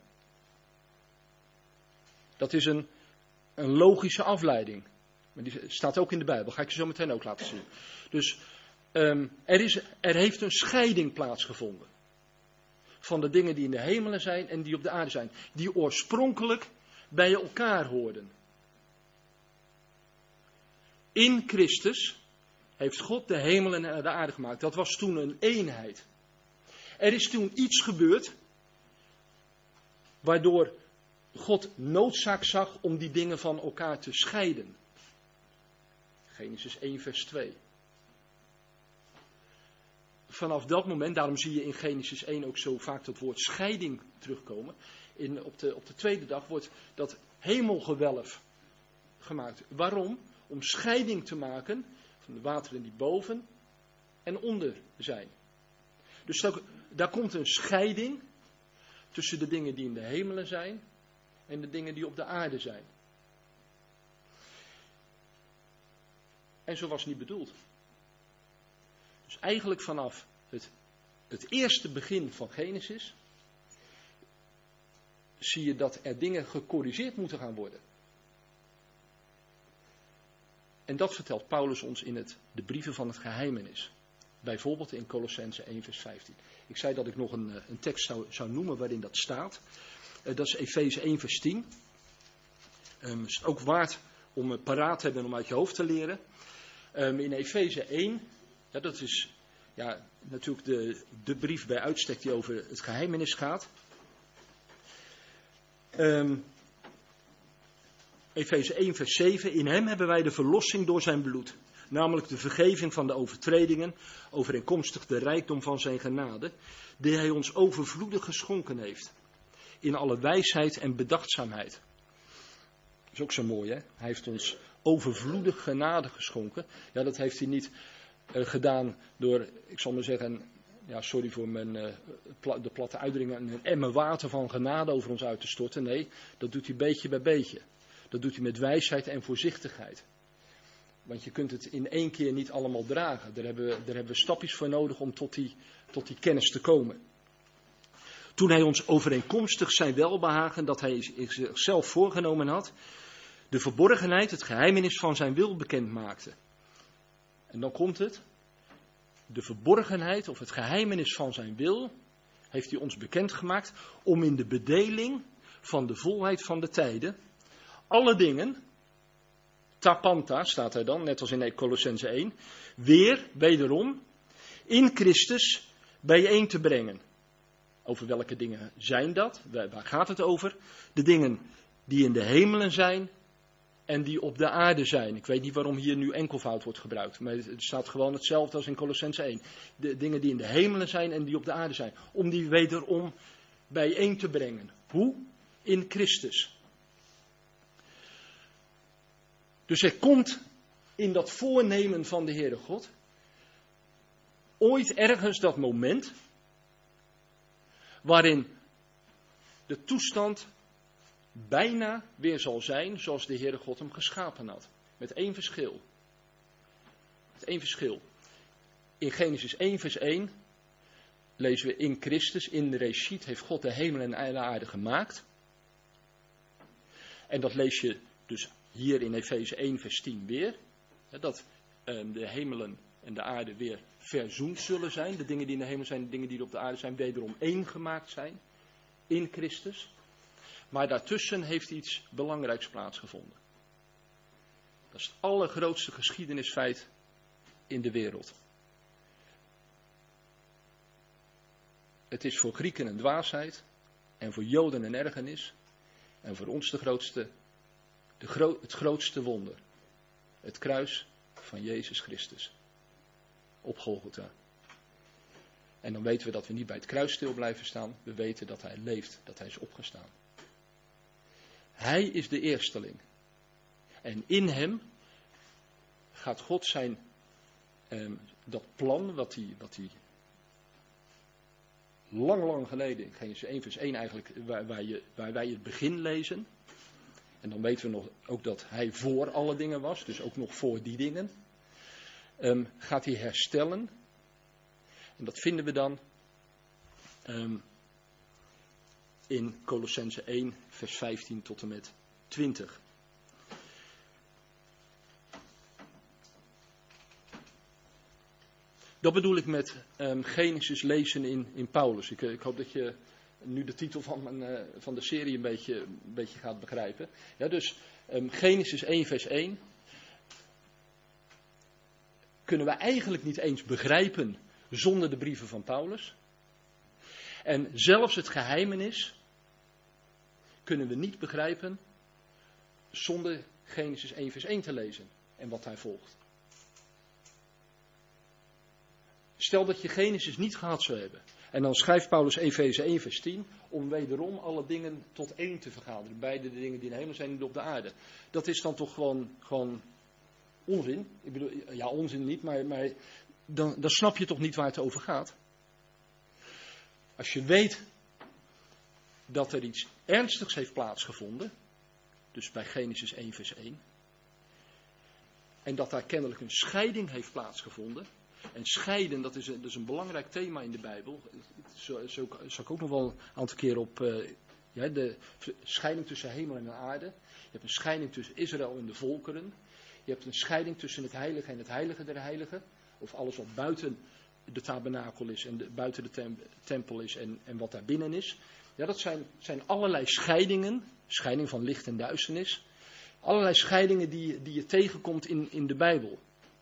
Dat is een logische afleiding. Maar die staat ook in de Bijbel, ga ik je zo meteen ook laten zien. Dus er heeft een scheiding plaatsgevonden. Van de dingen die in de hemelen zijn en die op de aarde zijn. Die oorspronkelijk bij elkaar hoorden. In Christus heeft God de hemelen en de aarde gemaakt. Dat was toen een eenheid. Er is toen iets gebeurd waardoor God noodzaak zag om die dingen van elkaar te scheiden. Genesis 1 vers 2. Vanaf dat moment, daarom zie je in Genesis 1 ook zo vaak dat woord scheiding terugkomen. Op de tweede dag wordt dat hemelgewelf gemaakt. Waarom? Om scheiding te maken van de wateren die boven en onder zijn. Dus daar komt een scheiding tussen de dingen die in de hemelen zijn en de dingen die op de aarde zijn. En zo was het niet bedoeld. Dus eigenlijk vanaf het eerste begin van Genesis zie je dat er dingen gecorrigeerd moeten gaan worden. En dat vertelt Paulus ons in de brieven van het geheimenis. Bijvoorbeeld in Colossenzen 1 vers 15. Ik zei dat ik nog een tekst zou noemen waarin dat staat. Dat is Efeze 1 vers 10. Is het ook waard om paraat te hebben om uit je hoofd te leren. In Efeze 1, ja, dat is natuurlijk de brief bij uitstek die over het geheimenis gaat. Efeze 1 vers 7, in hem hebben wij de verlossing door zijn bloed. Namelijk de vergeving van de overtredingen, overeenkomstig de rijkdom van zijn genade, die hij ons overvloedig geschonken heeft. In alle wijsheid en bedachtzaamheid. Dat is ook zo mooi, hè? Hij heeft ons overvloedig genade geschonken. Ja, dat heeft hij niet gedaan door, ik zal maar zeggen, ja, sorry voor de platte uitdrukking, een emmer water van genade over ons uit te storten. Nee, dat doet hij beetje bij beetje. Dat doet hij met wijsheid en voorzichtigheid. Want je kunt het in één keer niet allemaal dragen. Daar hebben we stapjes voor nodig om tot die kennis te komen. Toen hij ons overeenkomstig zijn welbehagen, dat hij zichzelf voorgenomen had, de verborgenheid, het geheimenis van zijn wil bekend maakte. En dan komt het. De verborgenheid of het geheimenis van zijn wil heeft hij ons bekendgemaakt om in de bedeling van de volheid van de tijden alle dingen, tapanta staat er dan, net als in Colossenzen 1, wederom in Christus bijeen te brengen. Over welke dingen zijn dat? Waar gaat het over? De dingen die in de hemelen zijn en die op de aarde zijn. Ik weet niet waarom hier nu enkelvoud wordt gebruikt, maar het staat gewoon hetzelfde als in Colossenzen 1. De dingen die in de hemelen zijn en die op de aarde zijn. Om die wederom bijeen te brengen. Hoe? In Christus. Dus er komt in dat voornemen van de Heere God ooit ergens dat moment waarin de toestand bijna weer zal zijn zoals de Heere God hem geschapen had. Met één verschil. In Genesis 1 vers 1 lezen we in Christus, in de Reshit heeft God de hemel en de aarde gemaakt. En dat lees je dus hier in Efeze 1 vers 10 weer. Dat de hemelen en de aarde weer verzoend zullen zijn. De dingen die in de hemel zijn, de dingen die op de aarde zijn, wederom één gemaakt zijn. In Christus. Maar daartussen heeft iets belangrijks plaatsgevonden. Dat is het allergrootste geschiedenisfeit in de wereld. Het is voor Grieken een dwaasheid en voor Joden een ergernis en voor ons het grootste wonder. Het kruis van Jezus Christus op Golgotha. En dan weten we dat we niet bij het kruis stil blijven staan. We weten dat hij leeft, dat hij is opgestaan. Hij is de eersteling. En in hem gaat God zijn, dat plan wat hij lang geleden, in Genesis 1 vers 1 eigenlijk, waar wij het begin lezen. En dan weten we nog ook dat hij voor alle dingen was, dus ook nog voor die dingen. Gaat hij herstellen. En dat vinden we dan in Kolossenzen 1 vers 15 tot en met 20. Dat bedoel ik met Genesis lezen in Paulus. Ik hoop dat je nu de titel van de serie een beetje gaat begrijpen. Ja, dus Genesis 1 vers 1 kunnen we eigenlijk niet eens begrijpen zonder de brieven van Paulus. En zelfs het geheimenis kunnen we niet begrijpen zonder Genesis 1 vers 1 te lezen en wat daar volgt. Stel dat je Genesis niet gehad zou hebben. En dan schrijft Paulus Efeze 1 vers 10 om wederom alle dingen tot één te vergaderen. Beide de dingen die in de hemel zijn en die op de aarde. Dat is dan toch gewoon onzin. Ik bedoel, ja, onzin niet, maar dan snap je toch niet waar het over gaat. Als je weet dat er iets ernstigs heeft plaatsgevonden, dus bij Genesis 1 vers 1, en dat daar kennelijk een scheiding heeft plaatsgevonden. En scheiden, dat is een belangrijk thema in de Bijbel. Zo zal ik ook nog wel een aantal keer op de scheiding tussen hemel en aarde. Je hebt een scheiding tussen Israël en de volkeren. Je hebt een scheiding tussen het heilige en het heilige der heiligen. Of alles wat buiten de tabernakel is en buiten de tempel is en wat daar binnen is. Ja, dat zijn allerlei scheidingen. Scheiding van licht en duisternis. Allerlei scheidingen die je tegenkomt in de Bijbel.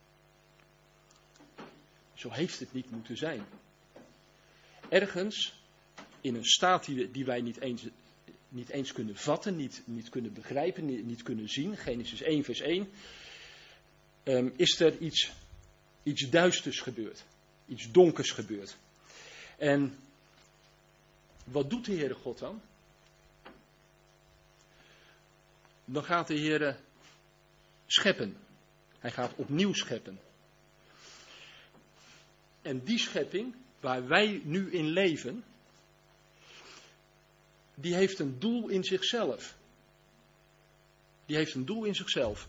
Zo heeft het niet moeten zijn. Ergens, in een staat die wij niet eens kunnen vatten, niet kunnen begrijpen, niet kunnen zien, Genesis 1 vers 1, is er iets duisters gebeurd. Iets donkers gebeurd. En wat doet de Heere God dan? Dan gaat de Heere scheppen. Hij gaat opnieuw scheppen. En die schepping, waar wij nu in leven, die heeft een doel in zichzelf. Die heeft een doel in zichzelf.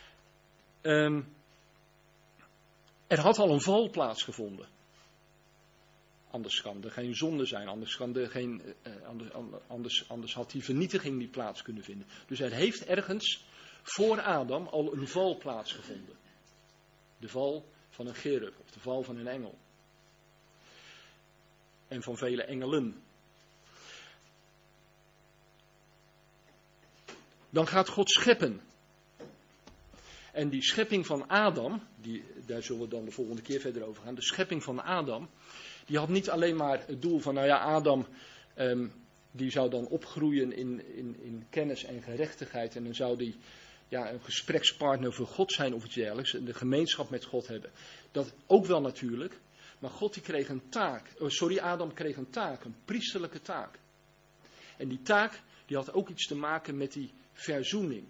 Er had al een val plaatsgevonden. Anders kan er geen zonde zijn, anders had die vernietiging niet plaats kunnen vinden. Dus er heeft ergens voor Adam al een val plaatsgevonden. De val van een cherub, of de val van een engel. En van vele engelen. Dan gaat God scheppen. En die schepping van Adam, daar zullen we dan de volgende keer verder over gaan. De schepping van Adam, die had niet alleen maar het doel van, Adam, die zou dan opgroeien in kennis en gerechtigheid. En dan zou die een gesprekspartner voor God zijn of iets dergelijks. De gemeenschap met God hebben. Dat ook wel natuurlijk. Maar God die kreeg een taak. Adam kreeg een taak, een priesterlijke taak. En die taak, die had ook iets te maken met die verzoening.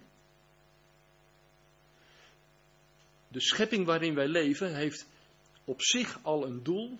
De schepping waarin wij leven heeft op zich al een doel.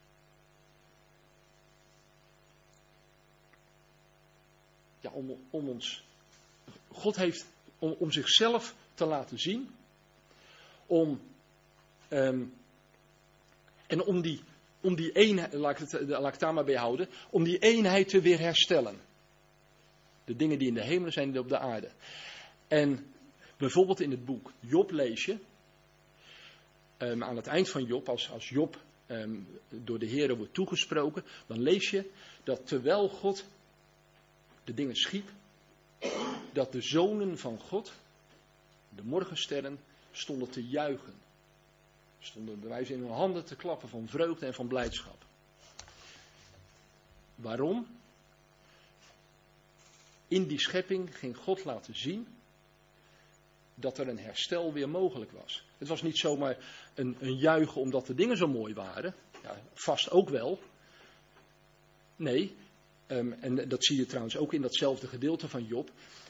Ja, om ons. God heeft om zichzelf te laten zien. En om die om die eenheid, laat ik het daar maar bij houden, om die eenheid te weer herstellen. De dingen die in de hemelen zijn, die op de aarde. En bijvoorbeeld in het boek Job lees je, aan het eind van Job, als Job door de Heere wordt toegesproken, dan lees je dat terwijl God de dingen schiep, dat de zonen van God, de morgensterren, stonden te juichen. Stonden bij wijze in hun handen te klappen van vreugde en van blijdschap. Waarom? In die schepping ging God laten zien dat er een herstel weer mogelijk was. Het was niet zomaar een juichen omdat de dingen zo mooi waren. Ja, vast ook wel. Nee, en dat zie je trouwens ook in datzelfde gedeelte van Job.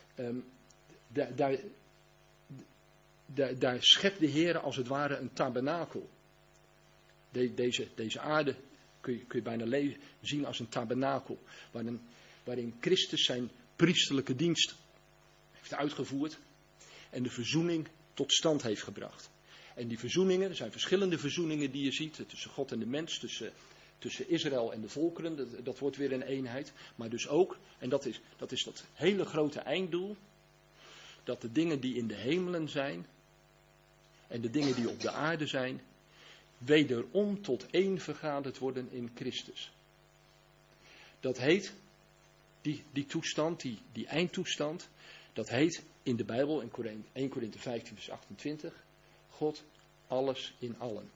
Daar schept de Heer als het ware een tabernakel. Deze aarde kun je bijna zien als een tabernakel. Waarin Christus zijn priesterlijke dienst heeft uitgevoerd. En de verzoening tot stand heeft gebracht. En die verzoeningen, er zijn verschillende verzoeningen die je ziet. Tussen God en de mens, tussen Israël en de volkeren. Dat wordt weer een eenheid. Maar dus ook, en dat is dat hele grote einddoel. Dat de dingen die in de hemelen zijn. En de dingen die op de aarde zijn. Wederom tot één vergaderd worden in Christus. Dat heet, die toestand, die eindtoestand. Dat heet in de Bijbel, in 1 Korinthe 15 vers 28. God, alles in allen.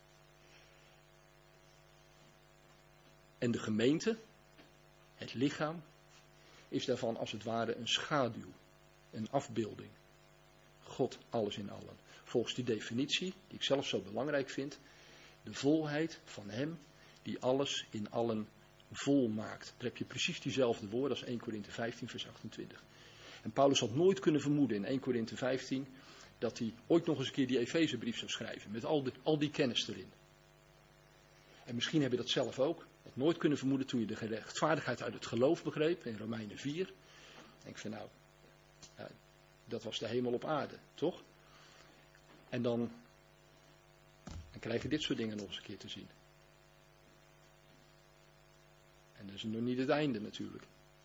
En de gemeente, het lichaam, is daarvan als het ware een schaduw, een afbeelding. God, alles in allen. Volgens die definitie, die ik zelf zo belangrijk vind, de volheid van hem die alles in allen vol maakt. Daar heb je precies diezelfde woorden als 1 Korinthe 15 vers 28. En Paulus had nooit kunnen vermoeden in 1 Korinthe 15 dat hij ooit nog eens een keer die Efezebrief zou schrijven. Met al die kennis erin. En misschien heb je dat zelf ook. Had nooit kunnen vermoeden toen je de rechtvaardigheid uit het geloof begreep. In Romeinen 4. Dan denk ik van nou, dat was de hemel op aarde, toch? En dan krijg je dit soort dingen nog eens een keer te zien. En dat is nog niet het einde natuurlijk.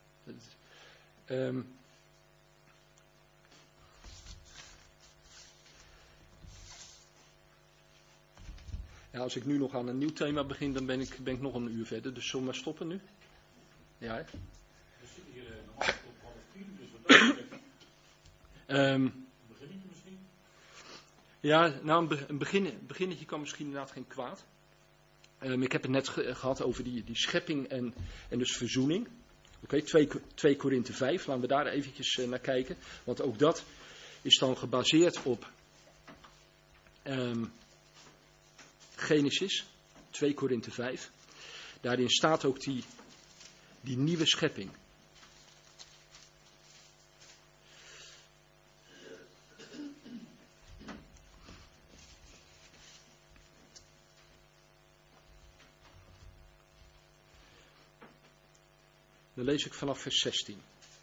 Ja, als ik nu nog aan een nieuw thema begin, dan ben ik nog een uur verder. Dus zullen we maar stoppen nu? Ja, hè? We zitten hier normaal tot 3:30, dus wat dat betreft. Begin je misschien? Ja, nou een beginnetje kan misschien inderdaad geen kwaad. Ik heb het net gehad over die schepping en dus verzoening. Oké, 2 Korinthe 5, laten we daar eventjes naar kijken. Want ook dat is dan gebaseerd op Genesis, 2 Korinthe 5. Daarin staat ook die nieuwe schepping. Dan lees ik vanaf vers 16.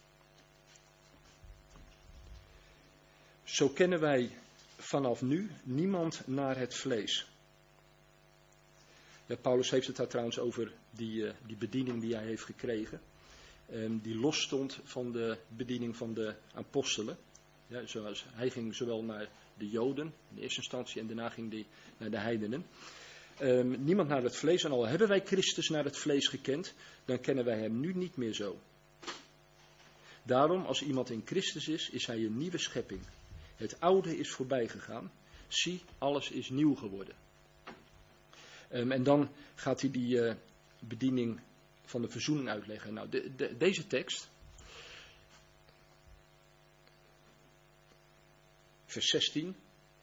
Zo kennen wij vanaf nu niemand naar het vlees. Ja, Paulus heeft het daar trouwens over die bediening die hij heeft gekregen. Die losstond van de bediening van de apostelen. Ja, zoals hij ging zowel naar de Joden in eerste instantie en daarna ging hij naar de heidenen. Niemand naar het vlees, en al hebben wij Christus naar het vlees gekend, dan kennen wij hem nu niet meer zo. Daarom, als iemand in Christus is hij een nieuwe schepping. Het oude is voorbij gegaan. Zie, alles is nieuw geworden. En dan gaat hij die bediening van de verzoening uitleggen. Nou, deze tekst, vers 16.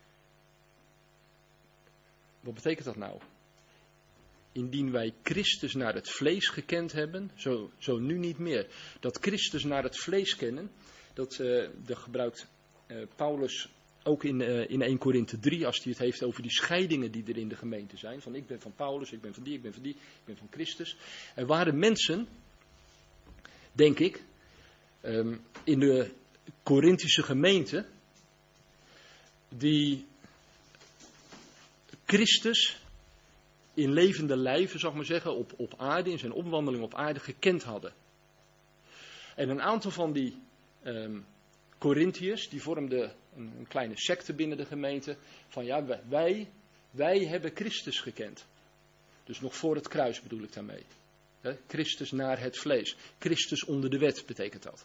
Wat betekent dat nou? Indien wij Christus naar het vlees gekend hebben, zo nu niet meer. Dat Christus naar het vlees kennen, dat gebruikt Paulus ook in 1 Korinthe 3, als hij het heeft over die scheidingen die er in de gemeente zijn. Van ik ben van Paulus, ik ben van die, ik ben van die, ik ben van Christus. Er waren mensen, denk ik, in de Korinthische gemeente, die Christus in levende lijven, zal ik maar zeggen, op aarde, in zijn opwandeling op aarde, gekend hadden. En een aantal van die Corinthiërs, die vormden een kleine secte binnen de gemeente, van ja, wij hebben Christus gekend. Dus nog voor het kruis bedoel ik daarmee. Christus naar het vlees. Christus onder de wet betekent dat.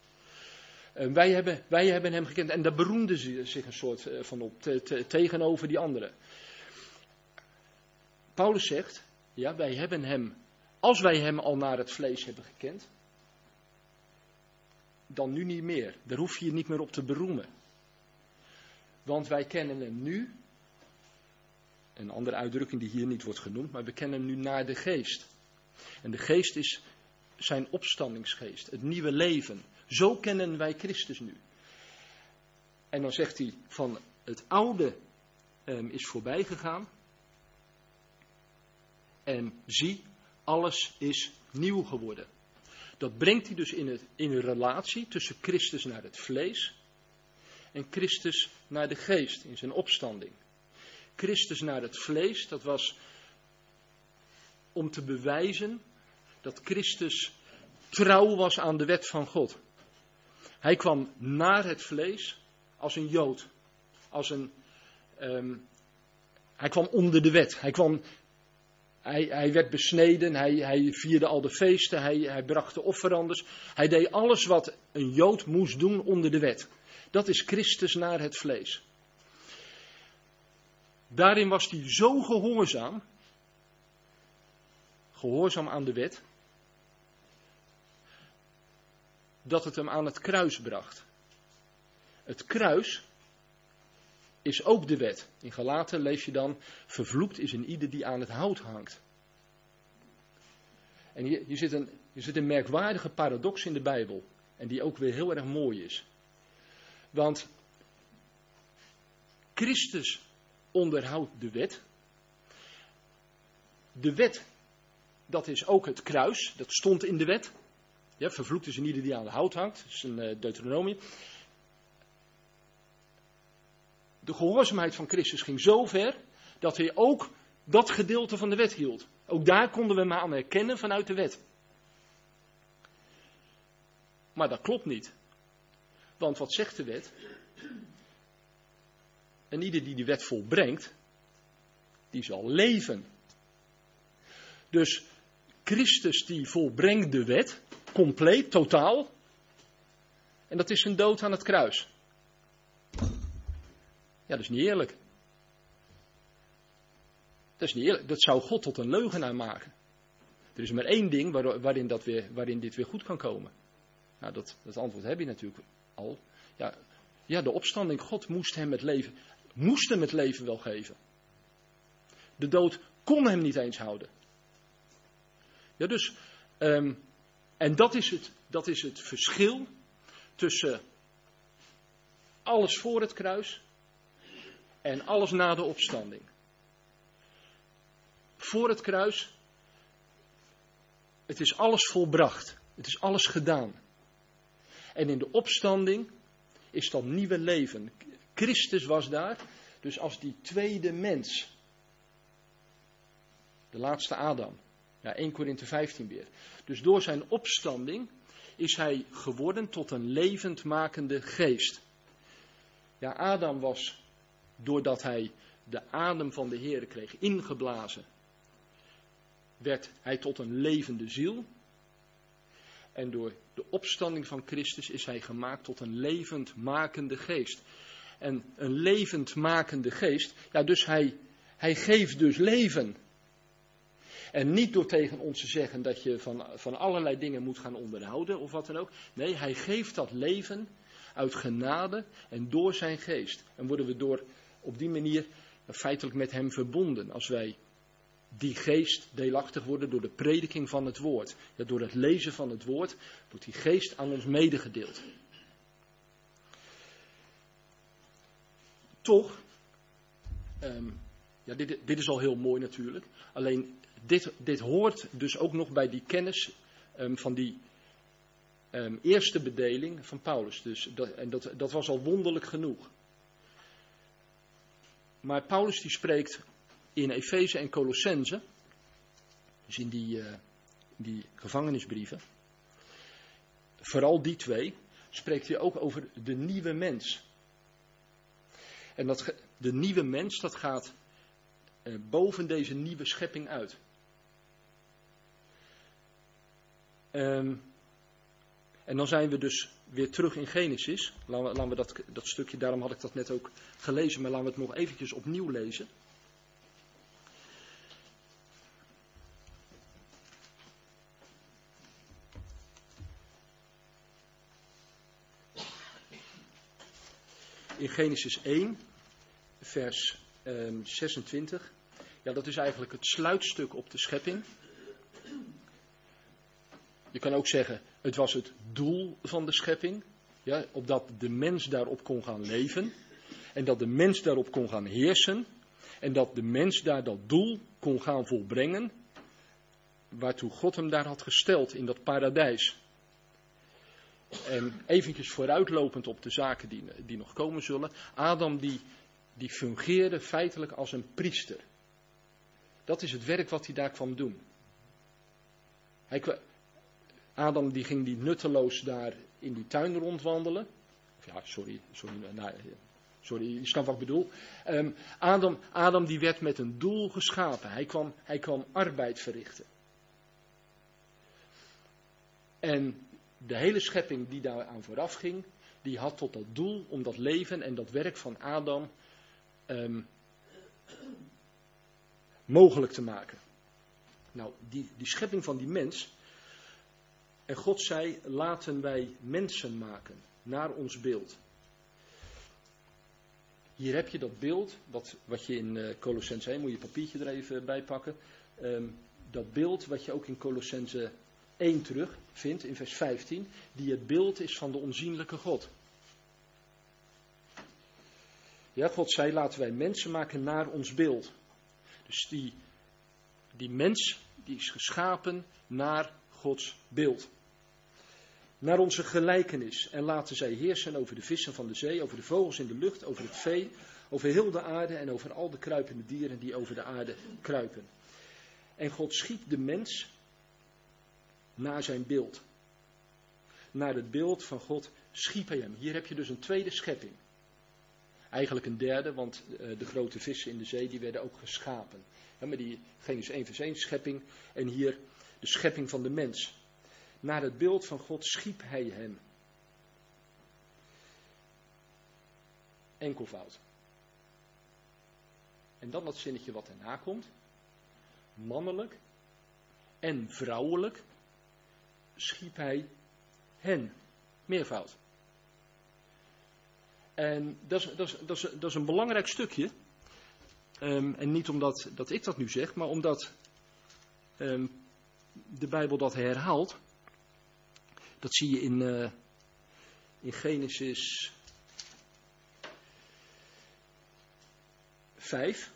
Wij hebben hem gekend en daar beroemden ze zich een soort van op tegenover die anderen. Paulus zegt, ja, wij hebben hem, als wij hem al naar het vlees hebben gekend, dan nu niet meer. Daar hoef je je niet meer op te beroemen. Want wij kennen hem nu, een andere uitdrukking die hier niet wordt genoemd, maar we kennen hem nu naar de geest. En de geest is zijn opstandingsgeest, het nieuwe leven. Zo kennen wij Christus nu. En dan zegt hij van het oude is voorbij gegaan. En zie, alles is nieuw geworden. Dat brengt hij dus in een relatie tussen Christus naar het vlees en Christus naar de geest in zijn opstanding. Christus naar het vlees, dat was om te bewijzen dat Christus trouw was aan de wet van God. Hij kwam naar het vlees als een Jood. Hij kwam onder de wet. Hij werd besneden, hij vierde al de feesten, hij bracht de offerandes. Hij deed alles wat een Jood moest doen onder de wet. Dat is Christus naar het vlees. Daarin was hij zo gehoorzaam aan de wet, dat het hem aan het kruis bracht. Het kruis is ook de wet. In Galaten lees je dan, vervloekt is een ieder die aan het hout hangt. En hier zit een merkwaardige paradox in de Bijbel. En die ook weer heel erg mooi is. Want Christus onderhoudt de wet. De wet, dat is ook het kruis. Dat stond in de wet. Ja, vervloekt is een ieder die aan het hout hangt. Dat is een Deuteronomium. De gehoorzaamheid van Christus ging zo ver dat hij ook dat gedeelte van de wet hield. Ook daar konden we hem aan herkennen vanuit de wet. Maar dat klopt niet. Want wat zegt de wet? En ieder die de wet volbrengt, die zal leven. Dus Christus die volbrengt de wet, compleet, totaal. En dat is zijn dood aan het kruis. Ja, dat is niet eerlijk. Dat is niet eerlijk. Dat zou God tot een leugenaar maken. Er is maar één ding waarin dit weer goed kan komen. Nou, dat antwoord heb je natuurlijk al. Ja, de opstanding. God moest hem het leven wel geven. De dood kon hem niet eens houden. Ja, dus, en dat is het verschil tussen alles voor het kruis en alles na de opstanding. Voor het kruis, het is alles volbracht. Het is alles gedaan. En in de opstanding is dat nieuwe leven. Christus was daar, dus als die tweede mens. De laatste Adam. Ja, 1 Korinthe 15 weer. Dus door zijn opstanding is hij geworden tot een levendmakende geest. Ja, Adam was, doordat hij de adem van de Heere kreeg ingeblazen, werd hij tot een levende ziel. En door de opstanding van Christus is hij gemaakt tot een levendmakende geest. En een levendmakende geest, ja, dus hij geeft dus leven. En niet door tegen ons te zeggen dat je van allerlei dingen moet gaan onderhouden of wat dan ook. Nee, hij geeft dat leven uit genade en door zijn geest. En worden we op die manier feitelijk met hem verbonden. Als wij die geest deelachtig worden door de prediking van het woord. Ja, door het lezen van het woord wordt die geest aan ons medegedeeld. Toch, dit is al heel mooi natuurlijk. Alleen dit hoort dus ook nog bij die kennis van die eerste bedeling van Paulus. Dus dat was al wonderlijk genoeg. Maar Paulus die spreekt in Efeze en Colossense, dus in die gevangenisbrieven, vooral die twee, spreekt hij ook over de nieuwe mens. En de nieuwe mens, dat gaat boven deze nieuwe schepping uit. En dan zijn we dus weer terug in Genesis. Laten we dat stukje, daarom had ik dat net ook gelezen, maar laten we het nog eventjes opnieuw lezen. In Genesis 1, vers 26. Ja, dat is eigenlijk het sluitstuk op de schepping. Je kan ook zeggen, het was het doel van de schepping. Ja, opdat de mens daarop kon gaan leven. En dat de mens daarop kon gaan heersen. En dat de mens daar dat doel kon gaan volbrengen. Waartoe God hem daar had gesteld in dat paradijs. En eventjes vooruitlopend op de zaken die nog komen zullen. Adam die fungeerde feitelijk als een priester. Dat is het werk wat hij daar kwam doen. Adam die ging die nutteloos daar in die tuin rondwandelen. Ja, sorry, je snapt wat ik bedoel. Adam die werd met een doel geschapen. Hij kwam arbeid verrichten. En de hele schepping die daar aan vooraf ging, die had tot dat doel om dat leven en dat werk van Adam mogelijk te maken. Nou, die schepping van die mens. En God zei, laten wij mensen maken, naar ons beeld. Hier heb je dat beeld, wat je in Colossense 1, moet je papiertje er even bij pakken. Dat beeld wat je ook in Colossense 1 terug vindt, in vers 15. Die het beeld is van de onzienlijke God. Ja, God zei, laten wij mensen maken naar ons beeld. Dus die mens, die is geschapen naar Gods beeld. Naar onze gelijkenis. En laten zij heersen over de vissen van de zee, over de vogels in de lucht, over het vee, over heel de aarde en over al de kruipende dieren die over de aarde kruipen. En God schiep de mens naar zijn beeld. Naar het beeld van God schiep hij hem. Hier heb je dus een tweede schepping. Eigenlijk een derde, want de grote vissen in de zee die werden ook geschapen. Ja, maar die Genesis 1 vers 1 schepping en hier de schepping van de mens. Naar het beeld van God schiep hij hem. Enkelvoud. En dan dat zinnetje wat erna komt. Mannelijk en vrouwelijk schiep hij hen. Meervoud. En dat is een belangrijk stukje. En niet omdat ik dat nu zeg, maar omdat de Bijbel dat herhaalt. Dat zie je in Genesis 5.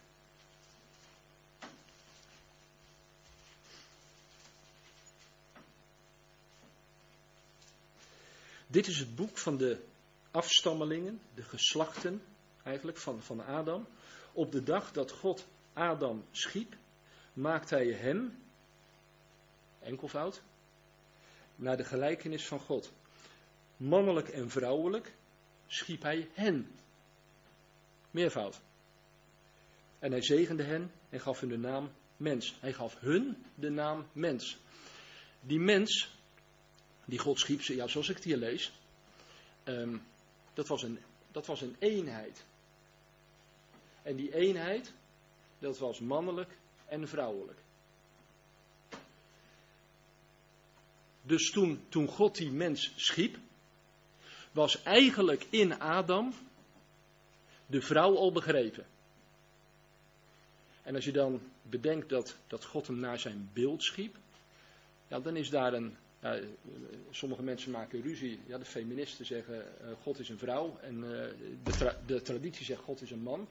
Dit is het boek van de afstammelingen, de geslachten eigenlijk van Adam. Op de dag dat God Adam schiep, maakte hij hem, enkelvoud, naar de gelijkenis van God. Mannelijk en vrouwelijk schiep hij hen, meervoud. En hij zegende hen en gaf hun de naam mens. Hij gaf hun de naam mens. Die mens, die God schiep, ja, zoals ik het hier lees, dat was een eenheid. En die eenheid, dat was mannelijk en vrouwelijk. Dus toen God die mens schiep, was eigenlijk in Adam de vrouw al begrepen. En als je dan bedenkt dat God hem naar zijn beeld schiep, ja, dan is daar sommige mensen maken ruzie. Ja, de feministen zeggen God is een vrouw en de traditie zegt God is een man.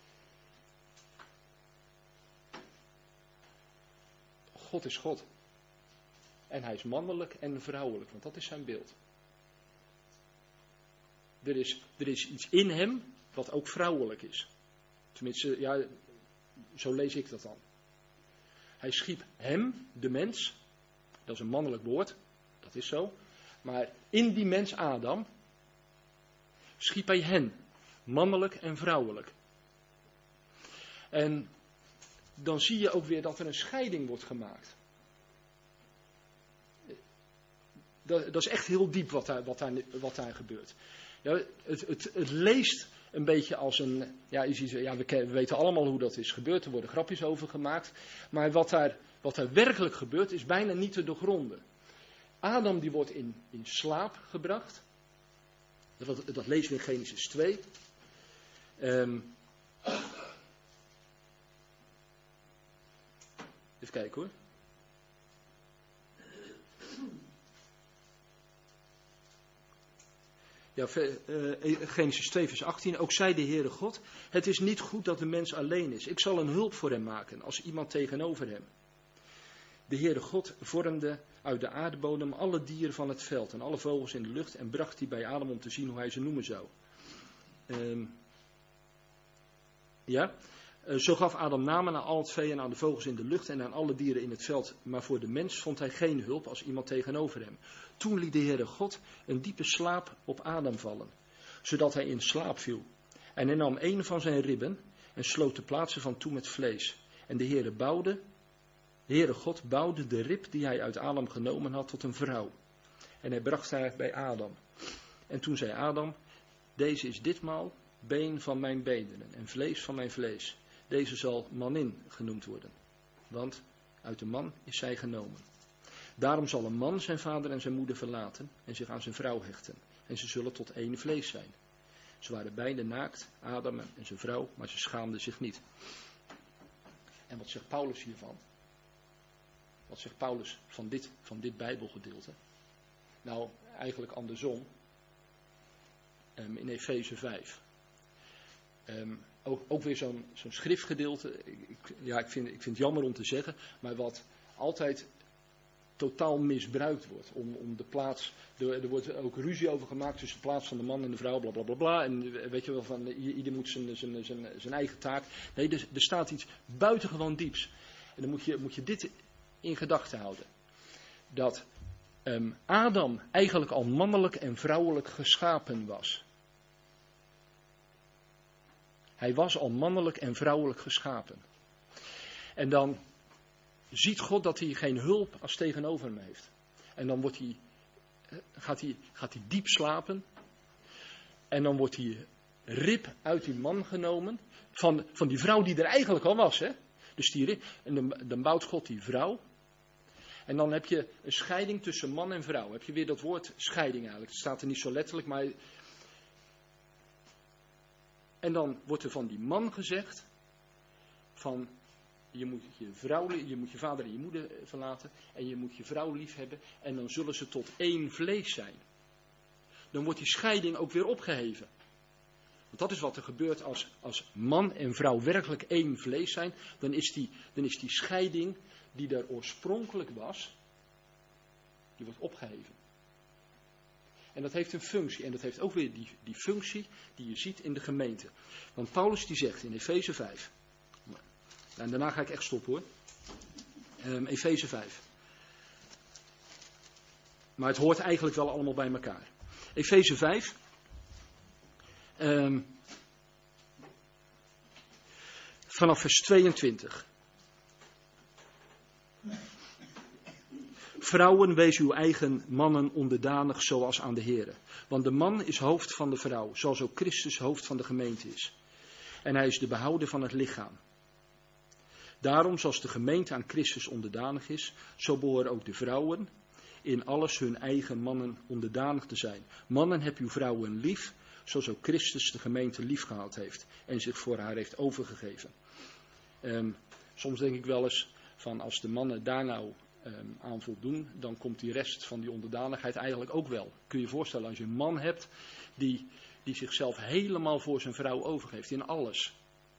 God is God. En hij is mannelijk en vrouwelijk, want dat is zijn beeld. Er is iets in hem wat ook vrouwelijk is. Tenminste, ja, Zo lees ik dat dan. Hij schiep hem, de mens, dat is een mannelijk woord, dat is zo. Maar in die mens Adam schiep hij hen, mannelijk en vrouwelijk. En dan zie je ook weer dat er een scheiding wordt gemaakt. Dat is echt heel diep wat daar gebeurt. Ja, het leest een beetje als een... Ja, we weten allemaal hoe dat is gebeurd. Er worden grapjes over gemaakt. Maar wat daar werkelijk gebeurt is bijna niet te doorgronden. Adam die wordt in slaap gebracht. Dat lezen we in Genesis 2. Even kijken hoor. Ja, Genesis 2 vers 18. Ook zei de Heere God, het is niet goed dat de mens alleen is. Ik zal een hulp voor hem maken, als iemand tegenover hem. De Heere God vormde uit de aardbodem alle dieren van het veld en alle vogels in de lucht en bracht die bij Adam om te zien hoe hij ze noemen zou. Zo gaf Adam namen aan al het vee en aan de vogels in de lucht en aan alle dieren in het veld. Maar voor de mens vond hij geen hulp als iemand tegenover hem. Toen liet de Heere God een diepe slaap op Adam vallen, zodat hij in slaap viel. En hij nam een van zijn ribben en sloot de plaatsen van toe met vlees. En de Heere God bouwde de rib die hij uit Adam genomen had tot een vrouw. En hij bracht haar bij Adam. En toen zei Adam, deze is ditmaal been van mijn beenderen en vlees van mijn vlees. Deze zal manin genoemd worden, want uit de man is zij genomen. Daarom zal een man zijn vader en zijn moeder verlaten en zich aan zijn vrouw hechten. En ze zullen tot één vlees zijn. Ze waren beide naakt, Adam en zijn vrouw, maar ze schaamden zich niet. En wat zegt Paulus hiervan? Wat zegt Paulus van dit Bijbelgedeelte? Nou, eigenlijk andersom. In Efeze 5. Ook weer zo'n schriftgedeelte. Ik vind het jammer om te zeggen, maar wat altijd totaal misbruikt wordt. Om de plaats. Er wordt ook ruzie over gemaakt tussen de plaats van de man en de vrouw, bla bla bla bla. En weet je wel, van ieder moet zijn eigen taak. Nee, er staat iets buitengewoon dieps. En dan moet je dit in gedachten houden. Dat Adam eigenlijk al mannelijk en vrouwelijk geschapen was. Hij was al mannelijk en vrouwelijk geschapen. En dan ziet God dat hij geen hulp als tegenover hem heeft. En dan gaat hij diep slapen. En dan wordt die rib uit die man genomen. Van die vrouw die er eigenlijk al was. Hè? Dus die rib. En dan bouwt God die vrouw. En dan heb je een scheiding tussen man en vrouw. Heb je weer dat woord scheiding eigenlijk. Het staat er niet zo letterlijk, maar... En dan wordt er van die man gezegd, van je moet je vader en je moeder verlaten en je moet je vrouw lief hebben en dan zullen ze tot één vlees zijn. Dan wordt die scheiding ook weer opgeheven. Want dat is wat er gebeurt als man en vrouw werkelijk één vlees zijn, dan is die scheiding die er oorspronkelijk was, die wordt opgeheven. En dat heeft een functie. En dat heeft ook weer die functie die je ziet in de gemeente. Want Paulus die zegt in Efeze 5. En daarna ga ik echt stoppen hoor. Efeze 5. Maar het hoort eigenlijk wel allemaal bij elkaar. Efeze 5. Vanaf vers 22. Vrouwen, wees uw eigen mannen onderdanig zoals aan de Here. Want de man is hoofd van de vrouw, zoals ook Christus hoofd van de gemeente is. En hij is de behouder van het lichaam. Daarom, zoals de gemeente aan Christus onderdanig is, zo behoren ook de vrouwen in alles hun eigen mannen onderdanig te zijn. Mannen, heb uw vrouwen lief, zoals ook Christus de gemeente lief gehad heeft en zich voor haar heeft overgegeven. Soms denk ik wel eens van als de mannen daar nou aan voldoen, dan komt die rest van die onderdanigheid eigenlijk ook wel. Kun je je voorstellen als je een man hebt die zichzelf helemaal voor zijn vrouw overgeeft in alles.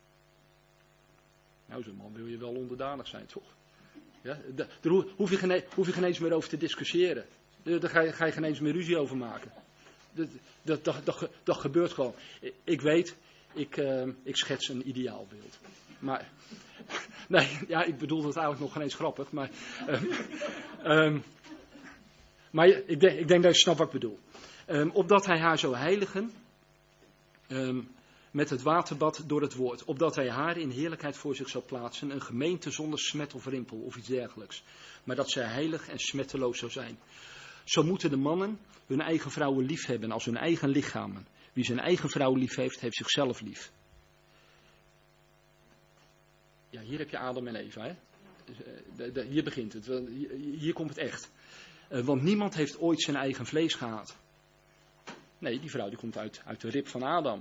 Nou, zo'n man wil je wel onderdanig zijn, toch? Ja, daar hoef je geen eens meer over te discussiëren. Daar ga je geen eens meer ruzie over maken. Dat gebeurt gewoon. Ik weet, ik schets een ideaalbeeld. Maar, nee, ja, ik bedoel dat eigenlijk nog geen eens grappig, maar... maar ik denk dat je snapt wat ik bedoel. Opdat hij haar zou heiligen... met het waterbad door het woord, opdat hij haar in heerlijkheid voor zich zou plaatsen, een gemeente zonder smet of rimpel of iets dergelijks, maar dat zij heilig en smetteloos zou zijn. Zo moeten de mannen hun eigen vrouwen lief hebben als hun eigen lichamen. Wie zijn eigen vrouw lief heeft, heeft zichzelf lief. Ja, hier heb je Adam en Eva, hè? Hier begint het, hier komt het echt. Want niemand heeft ooit zijn eigen vlees gehaat. Nee, die vrouw die komt uit de rib van Adam.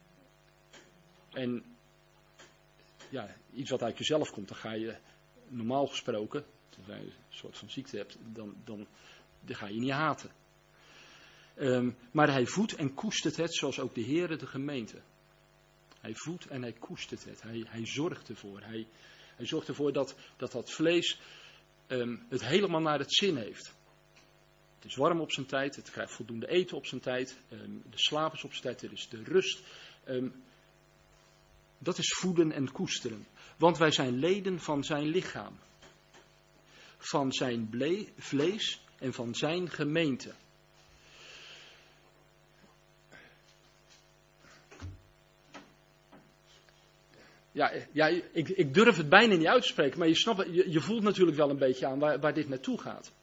En ja, iets wat uit jezelf komt, dan ga je normaal gesproken, als je een soort van ziekte hebt, dan ga je niet haten. Maar hij voedt en koestert het, zoals ook de Heere de gemeente. Hij voedt en hij koestert het. Hij zorgt ervoor. Hij zorgt ervoor dat vlees het helemaal naar het zin heeft. Het is warm op zijn tijd, het krijgt voldoende eten op zijn tijd, de slaap is op zijn tijd, er is de rust. Dat is voeden en koesteren. Want wij zijn leden van zijn lichaam. Van zijn vlees en van zijn gemeente. Ja, ik durf het bijna niet uit te spreken, maar je snapt, je voelt natuurlijk wel een beetje aan waar dit naartoe gaat.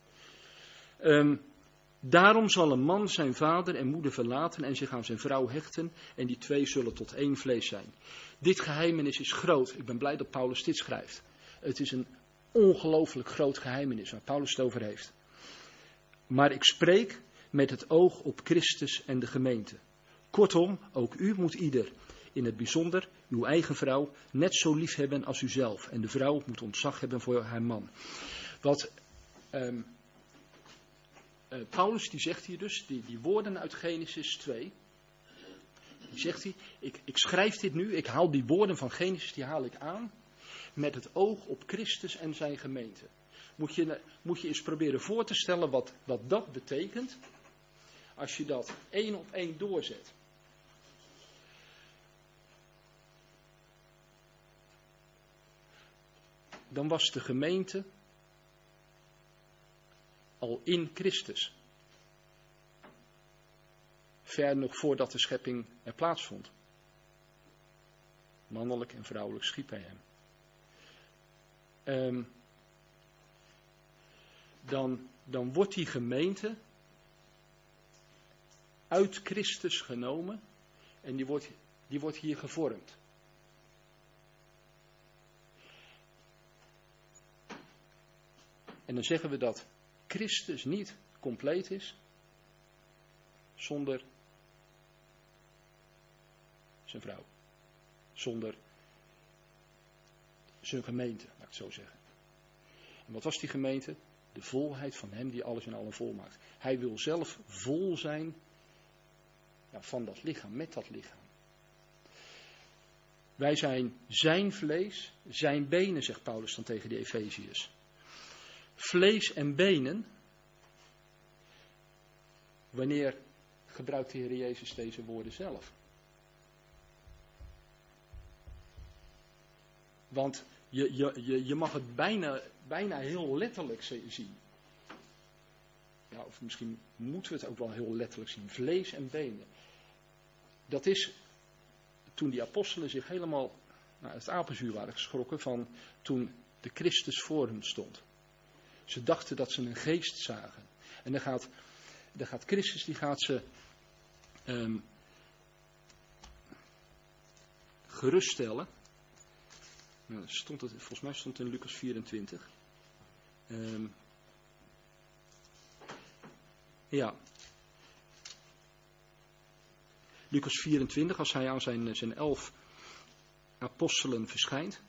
Daarom zal een man zijn vader en moeder verlaten en zich aan zijn vrouw hechten en die twee zullen tot één vlees zijn. Dit geheimenis is groot. Ik ben blij dat Paulus dit schrijft. Het is een ongelooflijk groot geheimenis waar Paulus het over heeft. Maar ik spreek met het oog op Christus en de gemeente. Kortom, ook u moet ieder, in het bijzonder uw eigen vrouw, net zo lief hebben als uzelf. En de vrouw moet ontzag hebben voor haar man. Wat Paulus die zegt hier dus, die woorden uit Genesis 2. Die zegt hij, ik schrijf dit nu, ik haal die woorden van Genesis, die haal ik aan. Met het oog op Christus en zijn gemeente. Moet je eens proberen voor te stellen wat dat betekent. Als je dat 1 op 1 doorzet. Dan was de gemeente al in Christus. Ver nog voordat de schepping er plaatsvond. Mannelijk en vrouwelijk schiep hij hem. Dan wordt die gemeente uit Christus genomen en die wordt hier gevormd. En dan zeggen we dat Christus niet compleet is zonder zijn vrouw. Zonder zijn gemeente, laat ik het zo zeggen. En wat was die gemeente? De volheid van hem die alles in allen vol maakt. Hij wil zelf vol zijn van dat lichaam, met dat lichaam. Wij zijn zijn vlees, zijn benen, zegt Paulus dan tegen de Efeziërs. Vlees en benen. Wanneer gebruikt de Heer Jezus deze woorden zelf? Want je mag het bijna heel letterlijk zien. Ja, of misschien moeten we het ook wel heel letterlijk zien. Vlees en benen. Dat is toen die apostelen zich helemaal het apenzuur waren geschrokken van toen de Christus voor hen stond. Ze dachten dat ze een geest zagen. En dan gaat Christus, die gaat ze geruststellen. Nou, volgens mij stond het in Lucas 24. Ja. Lucas 24, als hij aan zijn 11 apostelen verschijnt.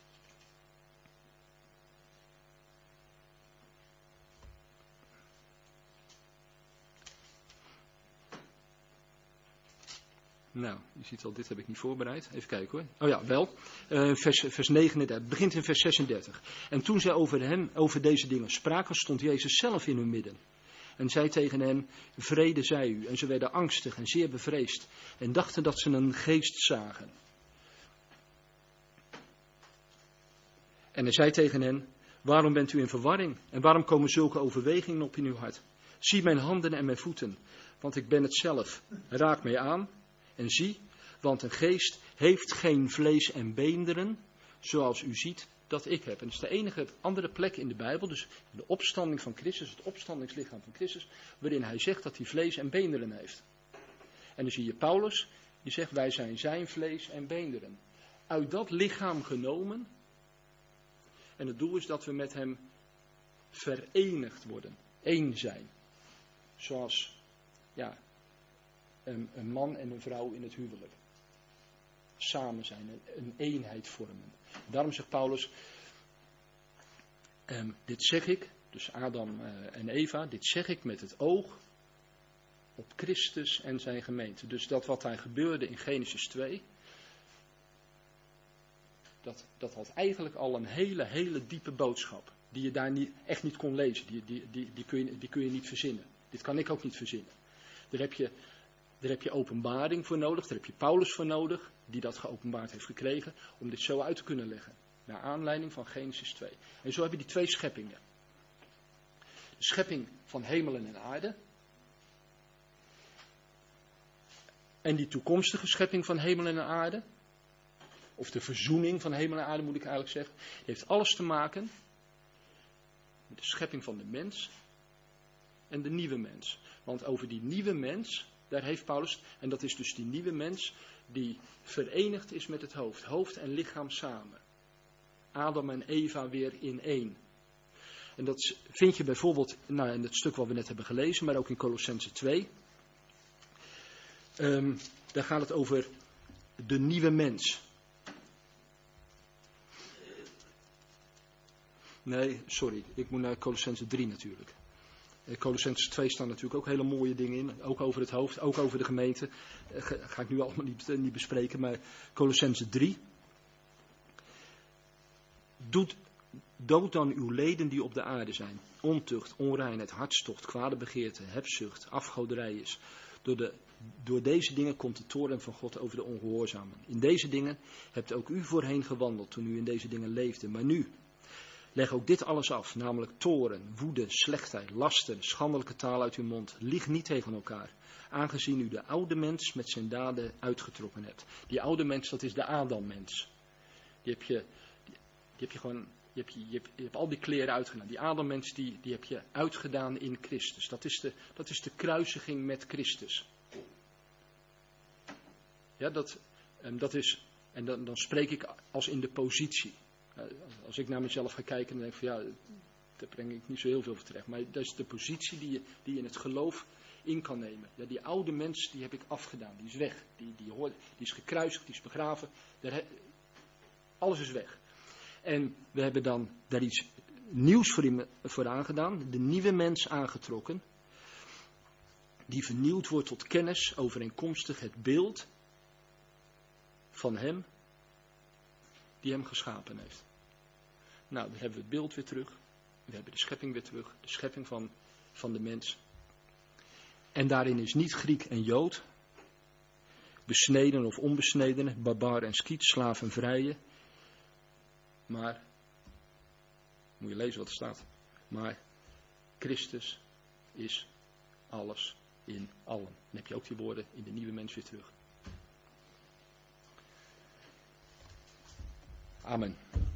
Nou, je ziet al, dit heb ik niet voorbereid. Even kijken hoor. Oh ja, wel. Vers 39. Het begint in vers 36. En toen zij over deze dingen spraken, stond Jezus zelf in hun midden. en zei tegen hen, vrede zij u. En ze werden angstig en zeer bevreesd en dachten dat ze een geest zagen. En hij zei tegen hen, waarom bent u in verwarring en waarom komen zulke overwegingen op in uw hart? Zie mijn handen en mijn voeten, want ik ben het zelf. Raak mij aan en zie, want een geest heeft geen vlees en beenderen, zoals u ziet dat ik heb. En dat is de enige andere plek in de Bijbel, dus de opstanding van Christus, het opstandingslichaam van Christus, waarin hij zegt dat hij vlees en beenderen heeft. En dan zie je Paulus, die zegt wij zijn zijn vlees en beenderen. Uit dat lichaam genomen. En het doel is dat we met hem verenigd worden, één zijn. Zoals een man en een vrouw in het huwelijk. Samen zijn, een eenheid vormen. Daarom zegt Paulus, dit zeg ik, dus Adam en Eva, dit zeg ik met het oog op Christus en zijn gemeente. Dus dat wat daar gebeurde in Genesis 2, dat had eigenlijk al een hele diepe boodschap. Die je daar echt niet kon lezen. Die kun je niet verzinnen. Dit kan ik ook niet verzinnen. Daar heb je openbaring voor nodig. Daar heb je Paulus voor nodig. Die dat geopenbaard heeft gekregen. Om dit zo uit te kunnen leggen. Naar aanleiding van Genesis 2. En zo heb je die twee scheppingen. De schepping van hemelen en aarde. En die toekomstige schepping van hemelen en aarde. Of de verzoening van hemel en aarde moet ik eigenlijk zeggen. Heeft alles te maken met de schepping van de mens en de nieuwe mens. Want over die nieuwe mens, daar heeft Paulus, en dat is dus die nieuwe mens die verenigd is met het hoofd. Hoofd en lichaam samen. Adam en Eva weer in één. En dat vind je bijvoorbeeld in het stuk wat we net hebben gelezen, maar ook in Colossenzen 2. Daar gaat het over de nieuwe mens. Nee, sorry, ik moet naar Colossenzen 3 natuurlijk. Colossenzen 2 staan natuurlijk ook hele mooie dingen in. Ook over het hoofd, ook over de gemeente. Ga ik nu allemaal niet bespreken, maar Colossenzen 3. Dood dan uw leden die op de aarde zijn. Ontucht, onreinheid, hartstocht, kwade begeerte, hebzucht, afgoderij is. Door deze dingen komt de toorn van God over de ongehoorzamen. In deze dingen hebt ook u voorheen gewandeld toen u in deze dingen leefde. Maar nu, leg ook dit alles af, namelijk toorn, woede, slechtheid, laster, schandelijke taal uit uw mond. Lieg niet tegen elkaar, aangezien u de oude mens met zijn daden uitgetrokken hebt. Die oude mens, dat is de Adam-mens. Die heb je hebt al die kleren uitgedaan. Die Adam-mens, die heb je uitgedaan in Christus. Dat is de kruisiging met Christus. Ja, dan spreek ik als in de positie. Als ik naar mezelf ga kijken, dan denk ik van ja, daar breng ik niet zo heel veel voor terecht. Maar dat is de positie die je in het geloof in kan nemen. Ja, die oude mens, die heb ik afgedaan. Die is weg. Die is gekruisigd, die is begraven. Alles is weg. En we hebben dan daar iets nieuws voor aangedaan. De nieuwe mens aangetrokken. Die vernieuwd wordt tot kennis overeenkomstig het beeld van hem die hem geschapen heeft. Nou, dan hebben we het beeld weer terug. We hebben de schepping weer terug. De schepping van de mens. En daarin is niet Griek en Jood. Besneden of onbesneden. Barbaar en skiet. Slaaf en vrije. Maar, moet je lezen wat er staat. Maar Christus is alles in allen. Dan heb je ook die woorden in de nieuwe mens weer terug. Amen.